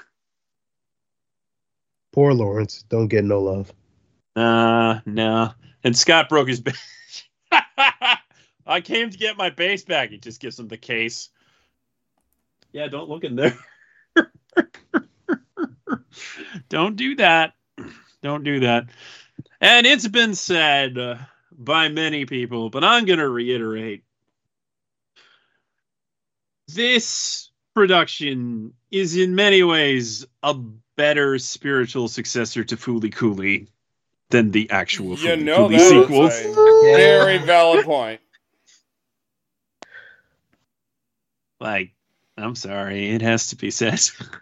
Poor Lawrence, don't get no love. No. And Scott broke his base. I came to get my base back. He just gives him the case. Yeah, don't look in there. Don't do that. Don't do that. And it's been said by many people, but I'm going to reiterate. This production is in many ways a better spiritual successor to Fooly Cooley than the actual Fooly Cooley that sequels. is a very valid point. Like, I'm sorry, it has to be said.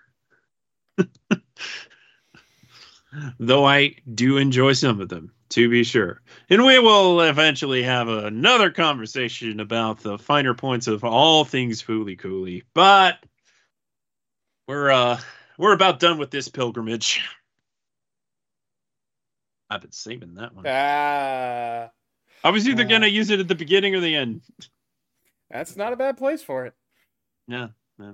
Though I do enjoy some of them, to be sure. And we will eventually have another conversation about the finer points of all things Fooly Cooley. But we're about done with this pilgrimage. I've been saving that one. I was either going to use it at the beginning or the end. That's not a bad place for it. No.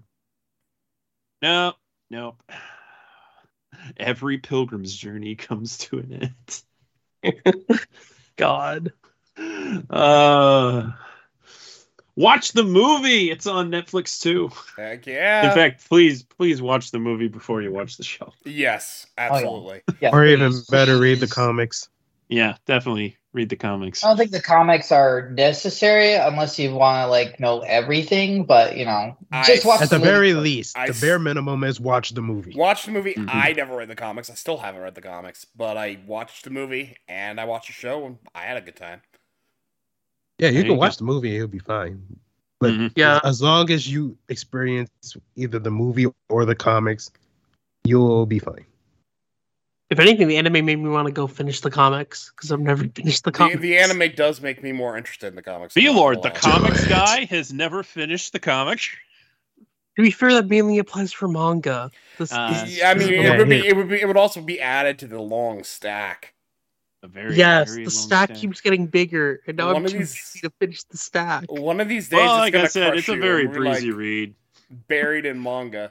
Every pilgrim's journey comes to an end. God. Watch the movie. It's on Netflix too. Heck yeah. In fact, please watch the movie before you watch the show. Yes, absolutely. Yeah, Or even please, better, read the please. comics. Yeah, definitely read the comics. I don't think the comics are necessary unless you want to know everything. But just watch At the movie very first. least, the bare minimum is watch the movie. Watch the movie. Mhm. I never read the comics. I still haven't read the comics, but I watched the movie and I watched the show and I had a good time. Yeah, you There can you watch the movie; it'll be fine. But Mhm. Yeah. as long as you experience either the movie or the comics, you'll be fine. If anything, the anime made me want to go finish the comics because I've never finished the comics. The anime does make me more interested in the comics. Lord, the Do comics it. guy has never finished the comic. To be fair, that mainly applies for manga. This, Yeah, I mean, Yeah, it would also be added to the long stack. A very, yes, very the long stack keeps getting bigger, and now One I'm of too these- busy to finish the stack. One of these days, Well, it's like gonna I said, crush it's a you, very and we're, breezy read. buried in manga.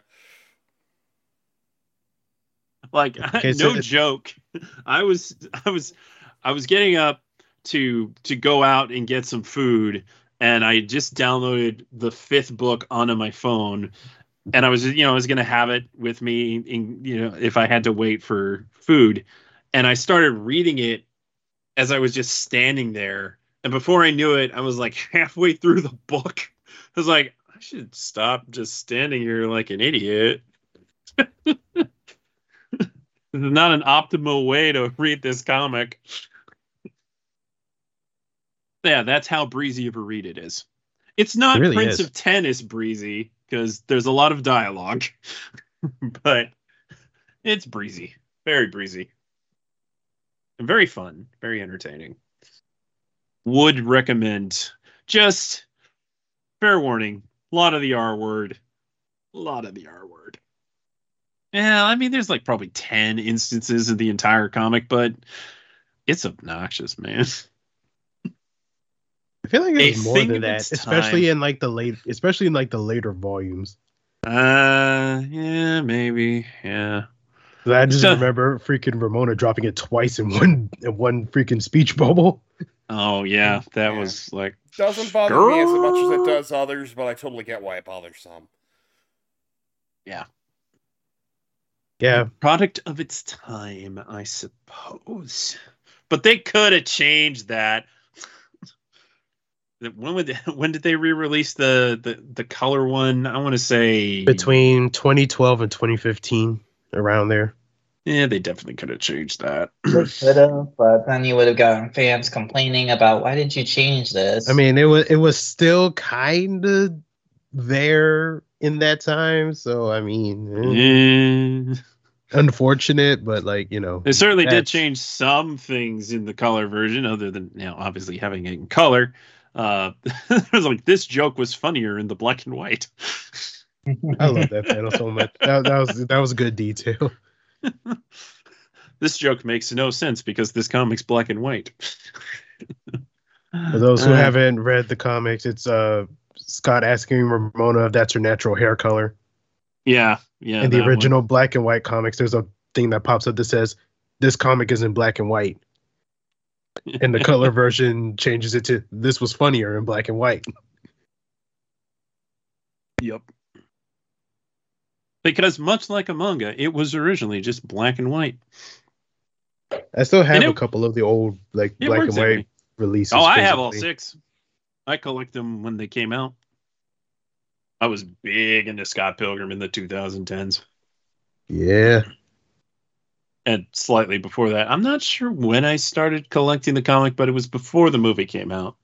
Like Okay, no so joke. I was getting up to go out and get some food, and I just downloaded the 5th book onto my phone, and I was going to have it with me if I had to wait for food, and I started reading it as I was just standing there, and before I knew it, I was like halfway through the book. I was like, I should stop just standing here like an idiot. This is not an optimal way to read this comic. Yeah, that's how breezy of a read it is. It's not It really Prince is. of Tennis breezy, because there's a lot of dialogue. But it's breezy. Very breezy. And very fun. Very entertaining. Would recommend. Just fair warning. A lot of the R word. A lot of the R word. Yeah, I mean, there's probably 10 instances in the entire comic, but it's obnoxious, man. I feel like A it's more thing than of that, its especially time. in the later volumes. Yeah, maybe, yeah. I just So- remember freaking Ramona dropping it twice in one freaking speech bubble. Oh, yeah, that Yeah. was like, Doesn't bother me as much as it does others, but I totally get why it bothers some. Yeah. Yeah. Product of its time, I suppose. But they could have changed that. When did they re-release the color one? I want to say Between 2012 and 2015, around there. Yeah, they definitely could have changed that. They could have, but then you would have gotten fans complaining about why did you change this? I mean, it was still kind of there in that time, so I mean, unfortunate, but like, you know, they certainly did change some things in the color version, other than, you know, obviously having it in color. It was like, this joke was funnier in the black and white. I love that panel so much. That was a good detail. This joke makes no sense because this comic's black and white. For those who haven't read the comics, it's Scott asking Ramona if that's her natural hair color. Yeah. In the original black and white comics, there's a thing that pops up that says, "This comic is in black and white." And the color version changes it to, "This was funnier in black and white." Yep. Because much like a manga, it was originally just black and white. I still have a couple of the old black and white releases. Oh, I have all 6. I collect them when they came out. I was big into Scott Pilgrim in the 2010s. Yeah. And slightly before that. I'm not sure when I started collecting the comic, but it was before the movie came out.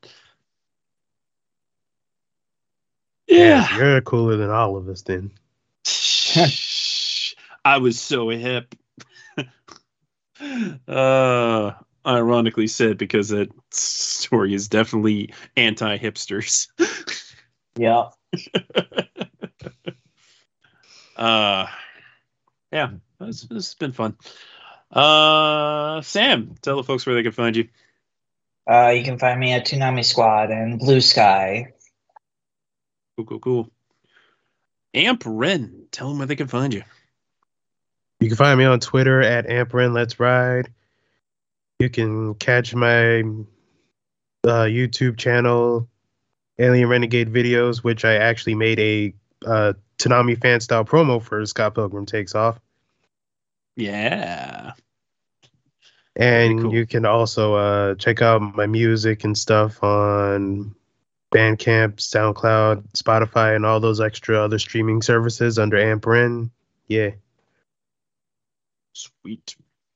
Yeah. You're cooler than all of us then. I was so hip. Ironically said, because that story is definitely anti-hipsters. Yeah. Yeah, this has been fun. Sam, tell the folks where they can find you. You can find me at Toonami Squad and Blue Sky. Cool. Amp Ren, tell them where they can find you. You can find me on Twitter at AmpRen Let's Ride. You can catch my YouTube channel, Alien Renegade Videos, which I actually made a Toonami fan style promo for Scott Pilgrim Takes Off. Yeah. And cool. You can also check out my music and stuff on Bandcamp, SoundCloud, Spotify, and all those extra other streaming services under AmpRen. Yeah. Sweet.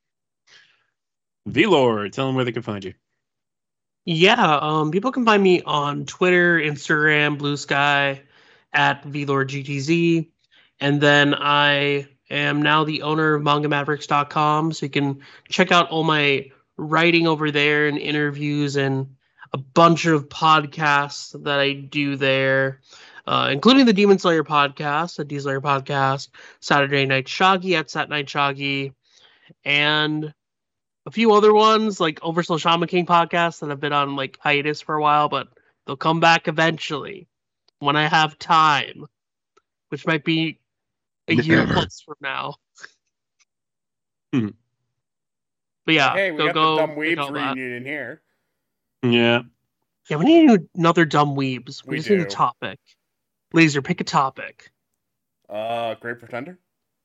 V-Lord, tell them where they can find you. Yeah, people can find me on Twitter, Instagram, Blue Sky, at VLordGTZ. And then I am now the owner of MangaMavericks.com, so you can check out all my writing over there and interviews and a bunch of podcasts that I do there, including the Demon Slayer podcast, the D-Slayer podcast, Saturday Night Shaggy at Sat Night Shaggy, and a few other ones like Oversoul Shaman King podcast that have been on like hiatus for a while, but they'll come back eventually when I have time, which might be a year plus from now. Hmm. But yeah, hey, we got the Dumb Weebs reunion in here. Yeah. Yeah, we need another Dumb Weebs. We just do. need a topic. Laser, pick a topic. Great Pretender?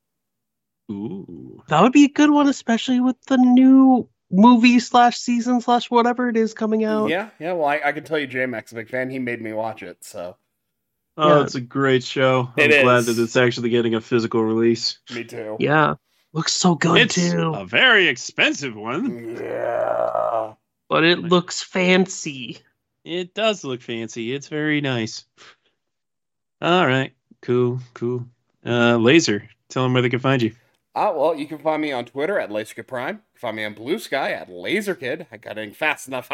Ooh. That would be a good one, especially with the new movie / season / whatever it is coming out. Yeah. Well, I can tell you J-Mac's a big fan. He made me watch it, so. Oh, Yeah. It's a great show. I'm It glad is. that it's actually getting a physical release. Me too. Yeah. Looks so good, It's too. a very expensive one. Yeah. But it looks fancy. It does look fancy. It's very nice. All right. Cool. Laser, tell them where they can find you. Well, you can find me on Twitter at LaserKid Prime. You can find me on Blue Sky at LaserKid. I got it fast enough.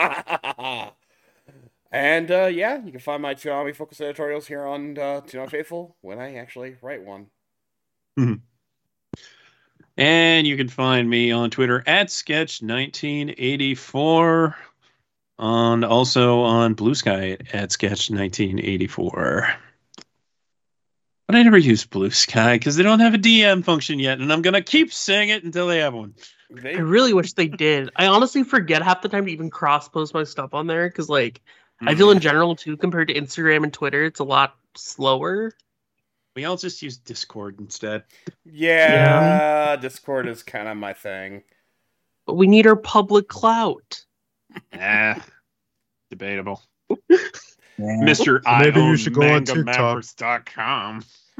And, yeah, you can find my Toonami Focus editorials here on Toonami Faithful when I actually write one. And you can find me on Twitter at Sketch1984. And also on Blue Sky at Sketch1984. But I never use Blue Sky because they don't have a DM function yet, and I'm going to keep saying it until they have one. I really wish they did. I honestly forget half the time to even cross-post my stuff on there, because, like, I feel in general, too, compared to Instagram and Twitter, it's a lot slower. We all just use Discord instead. Yeah, Discord is kind of my thing. But we need our public clout. Debatable. Yeah. Mr. So I maybe you own should go on TikTok. MangaMavericks.com.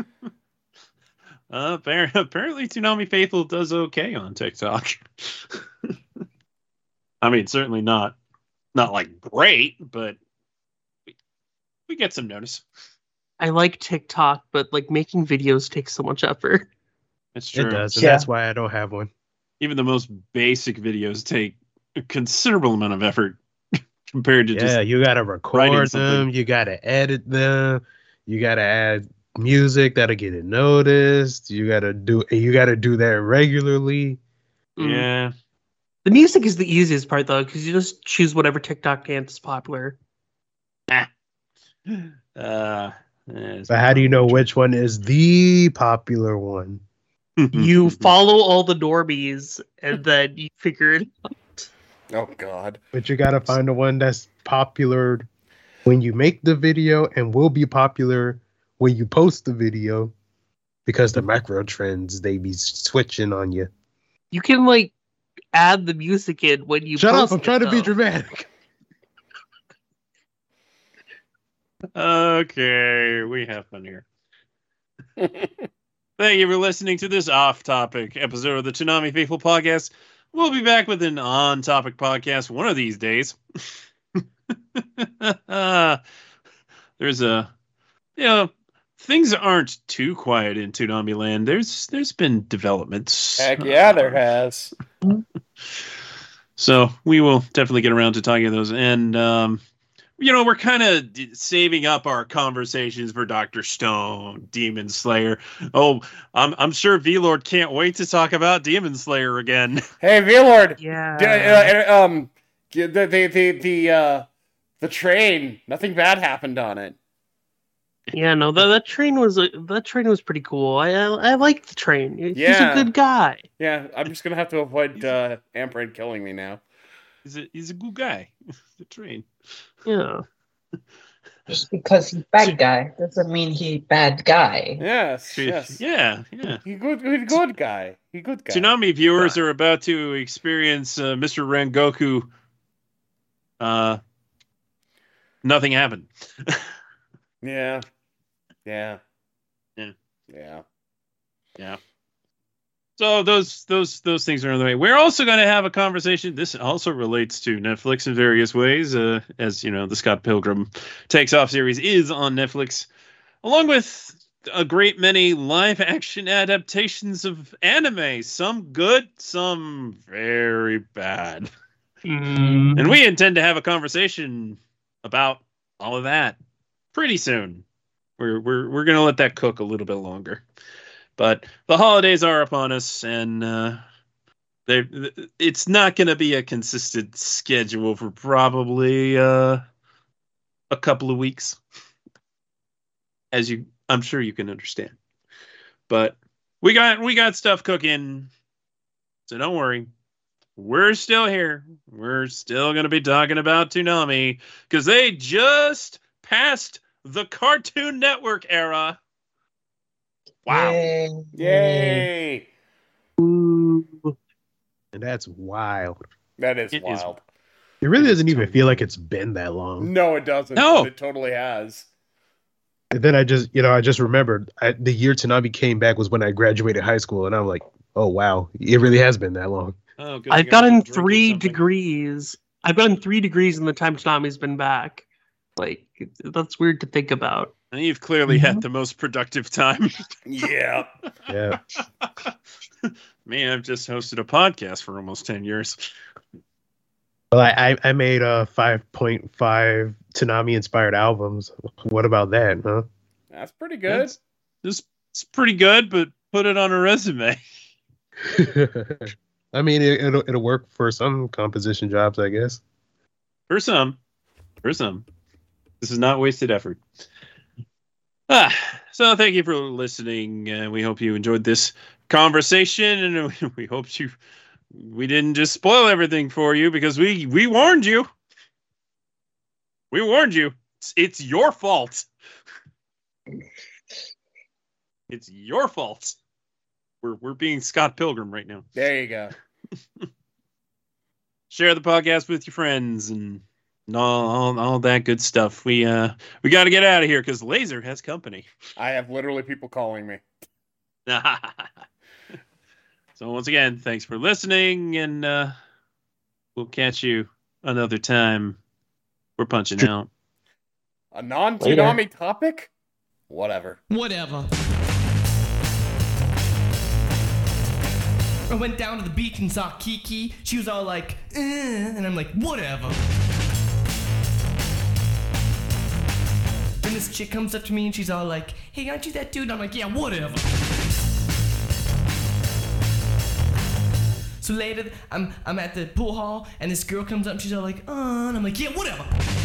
Apparently, Toonami Faithful does okay on TikTok. I mean, certainly not like great, but we get some notice. I like TikTok, but like making videos takes so much effort. It's true. It does, and Yeah. that's why I don't have one. Even the most basic videos take a considerable amount of effort compared to Yeah, you gotta writing record something. them, you gotta edit them, you gotta add music that'll get it noticed. You gotta do that regularly. Yeah. The music is the easiest part though, because you just choose whatever TikTok dance is popular. But how do you know which one is the popular one? You follow all the normies, and then you figure it out. Oh God. But you gotta find the one that's popular when you make the video and will be popular when you post the video, because the macro trends they be switching on you. You can like add the music in when you Shut post up! I'm trying to be though. dramatic. Okay, we have fun here. Thank you for listening to this off-topic episode of the Toonami Faithful Podcast. We'll be back with an on-topic podcast one of these days. There's things aren't too quiet in Toonami Land. There's been developments. Heck yeah, there has. So we will definitely get around to talking those. And we're kind of saving up our conversations for Dr. Stone, Demon Slayer. Oh, I'm sure V-Lord can't wait to talk about Demon Slayer again. Hey, V-Lord. Yeah. The train. Nothing bad happened on it. Yeah, no, that train was pretty cool. I like the train. He's Yeah. a good guy. Yeah, I'm just gonna have to avoid Ambrain killing me now. He's a good guy. The train. Yeah. Just because he's bad guy doesn't mean he bad guy. Yes, yes. Yeah. He good guy. He good guy. Tsunami viewers are about to experience Mr. Rengoku. Nothing happened. Yeah. So those things are on the way. We're also going to have a conversation. This also relates to Netflix in various ways. As you know, the Scott Pilgrim Takes Off series is on Netflix, along with a great many live action adaptations of anime. Some good, some very bad. And we intend to have a conversation about all of that pretty soon. We're going to let that cook a little bit longer. But the holidays are upon us, and it's not going to be a consistent schedule for probably a couple of weeks, I'm sure you can understand. But we got stuff cooking, so don't worry. We're still here. We're still going to be talking about Toonami because they just passed the Cartoon Network era. Wow. Yay! And that's wild. That is It is- wild. It really doesn't even feel like it's been that long. No, it doesn't. No. But it totally has. And then I just remembered the year Toonami came back was when I graduated high school, and I'm like, oh wow, it really has been that long. Oh, good I've thing I gotten was drinking 3 something. degrees. I've gotten 3 degrees in the time Toonami's been back. Like, that's weird to think about. And you've clearly had the most productive time. Yeah. Yeah. Me, I've just hosted a podcast for almost 10 years. Well, I made 5.5 Toonami inspired albums. What about that, huh? That's pretty good. It's pretty good, but put it on a resume. I mean, it'll work for some composition jobs, I guess. For some. This is not wasted effort. So thank you for listening. We hope you enjoyed this conversation, and we hope we didn't just spoil everything for you because we warned you. We warned you. It's your fault. It's your fault. We're being Scott Pilgrim right now. There you go. Share the podcast with your friends and all that good stuff. We got to get out of here because Laser has company. I have literally people calling me. So once again, thanks for listening, and we'll catch you another time. We're punching out. A non-Toonami topic? Whatever. I went down to the beach and saw Kiki. She was all like, and I'm like, whatever. Then this chick comes up to me and she's all like, hey, aren't you that dude? And I'm like, yeah, whatever. So later, I'm at the pool hall and this girl comes up and she's all like, and I'm like, yeah, whatever.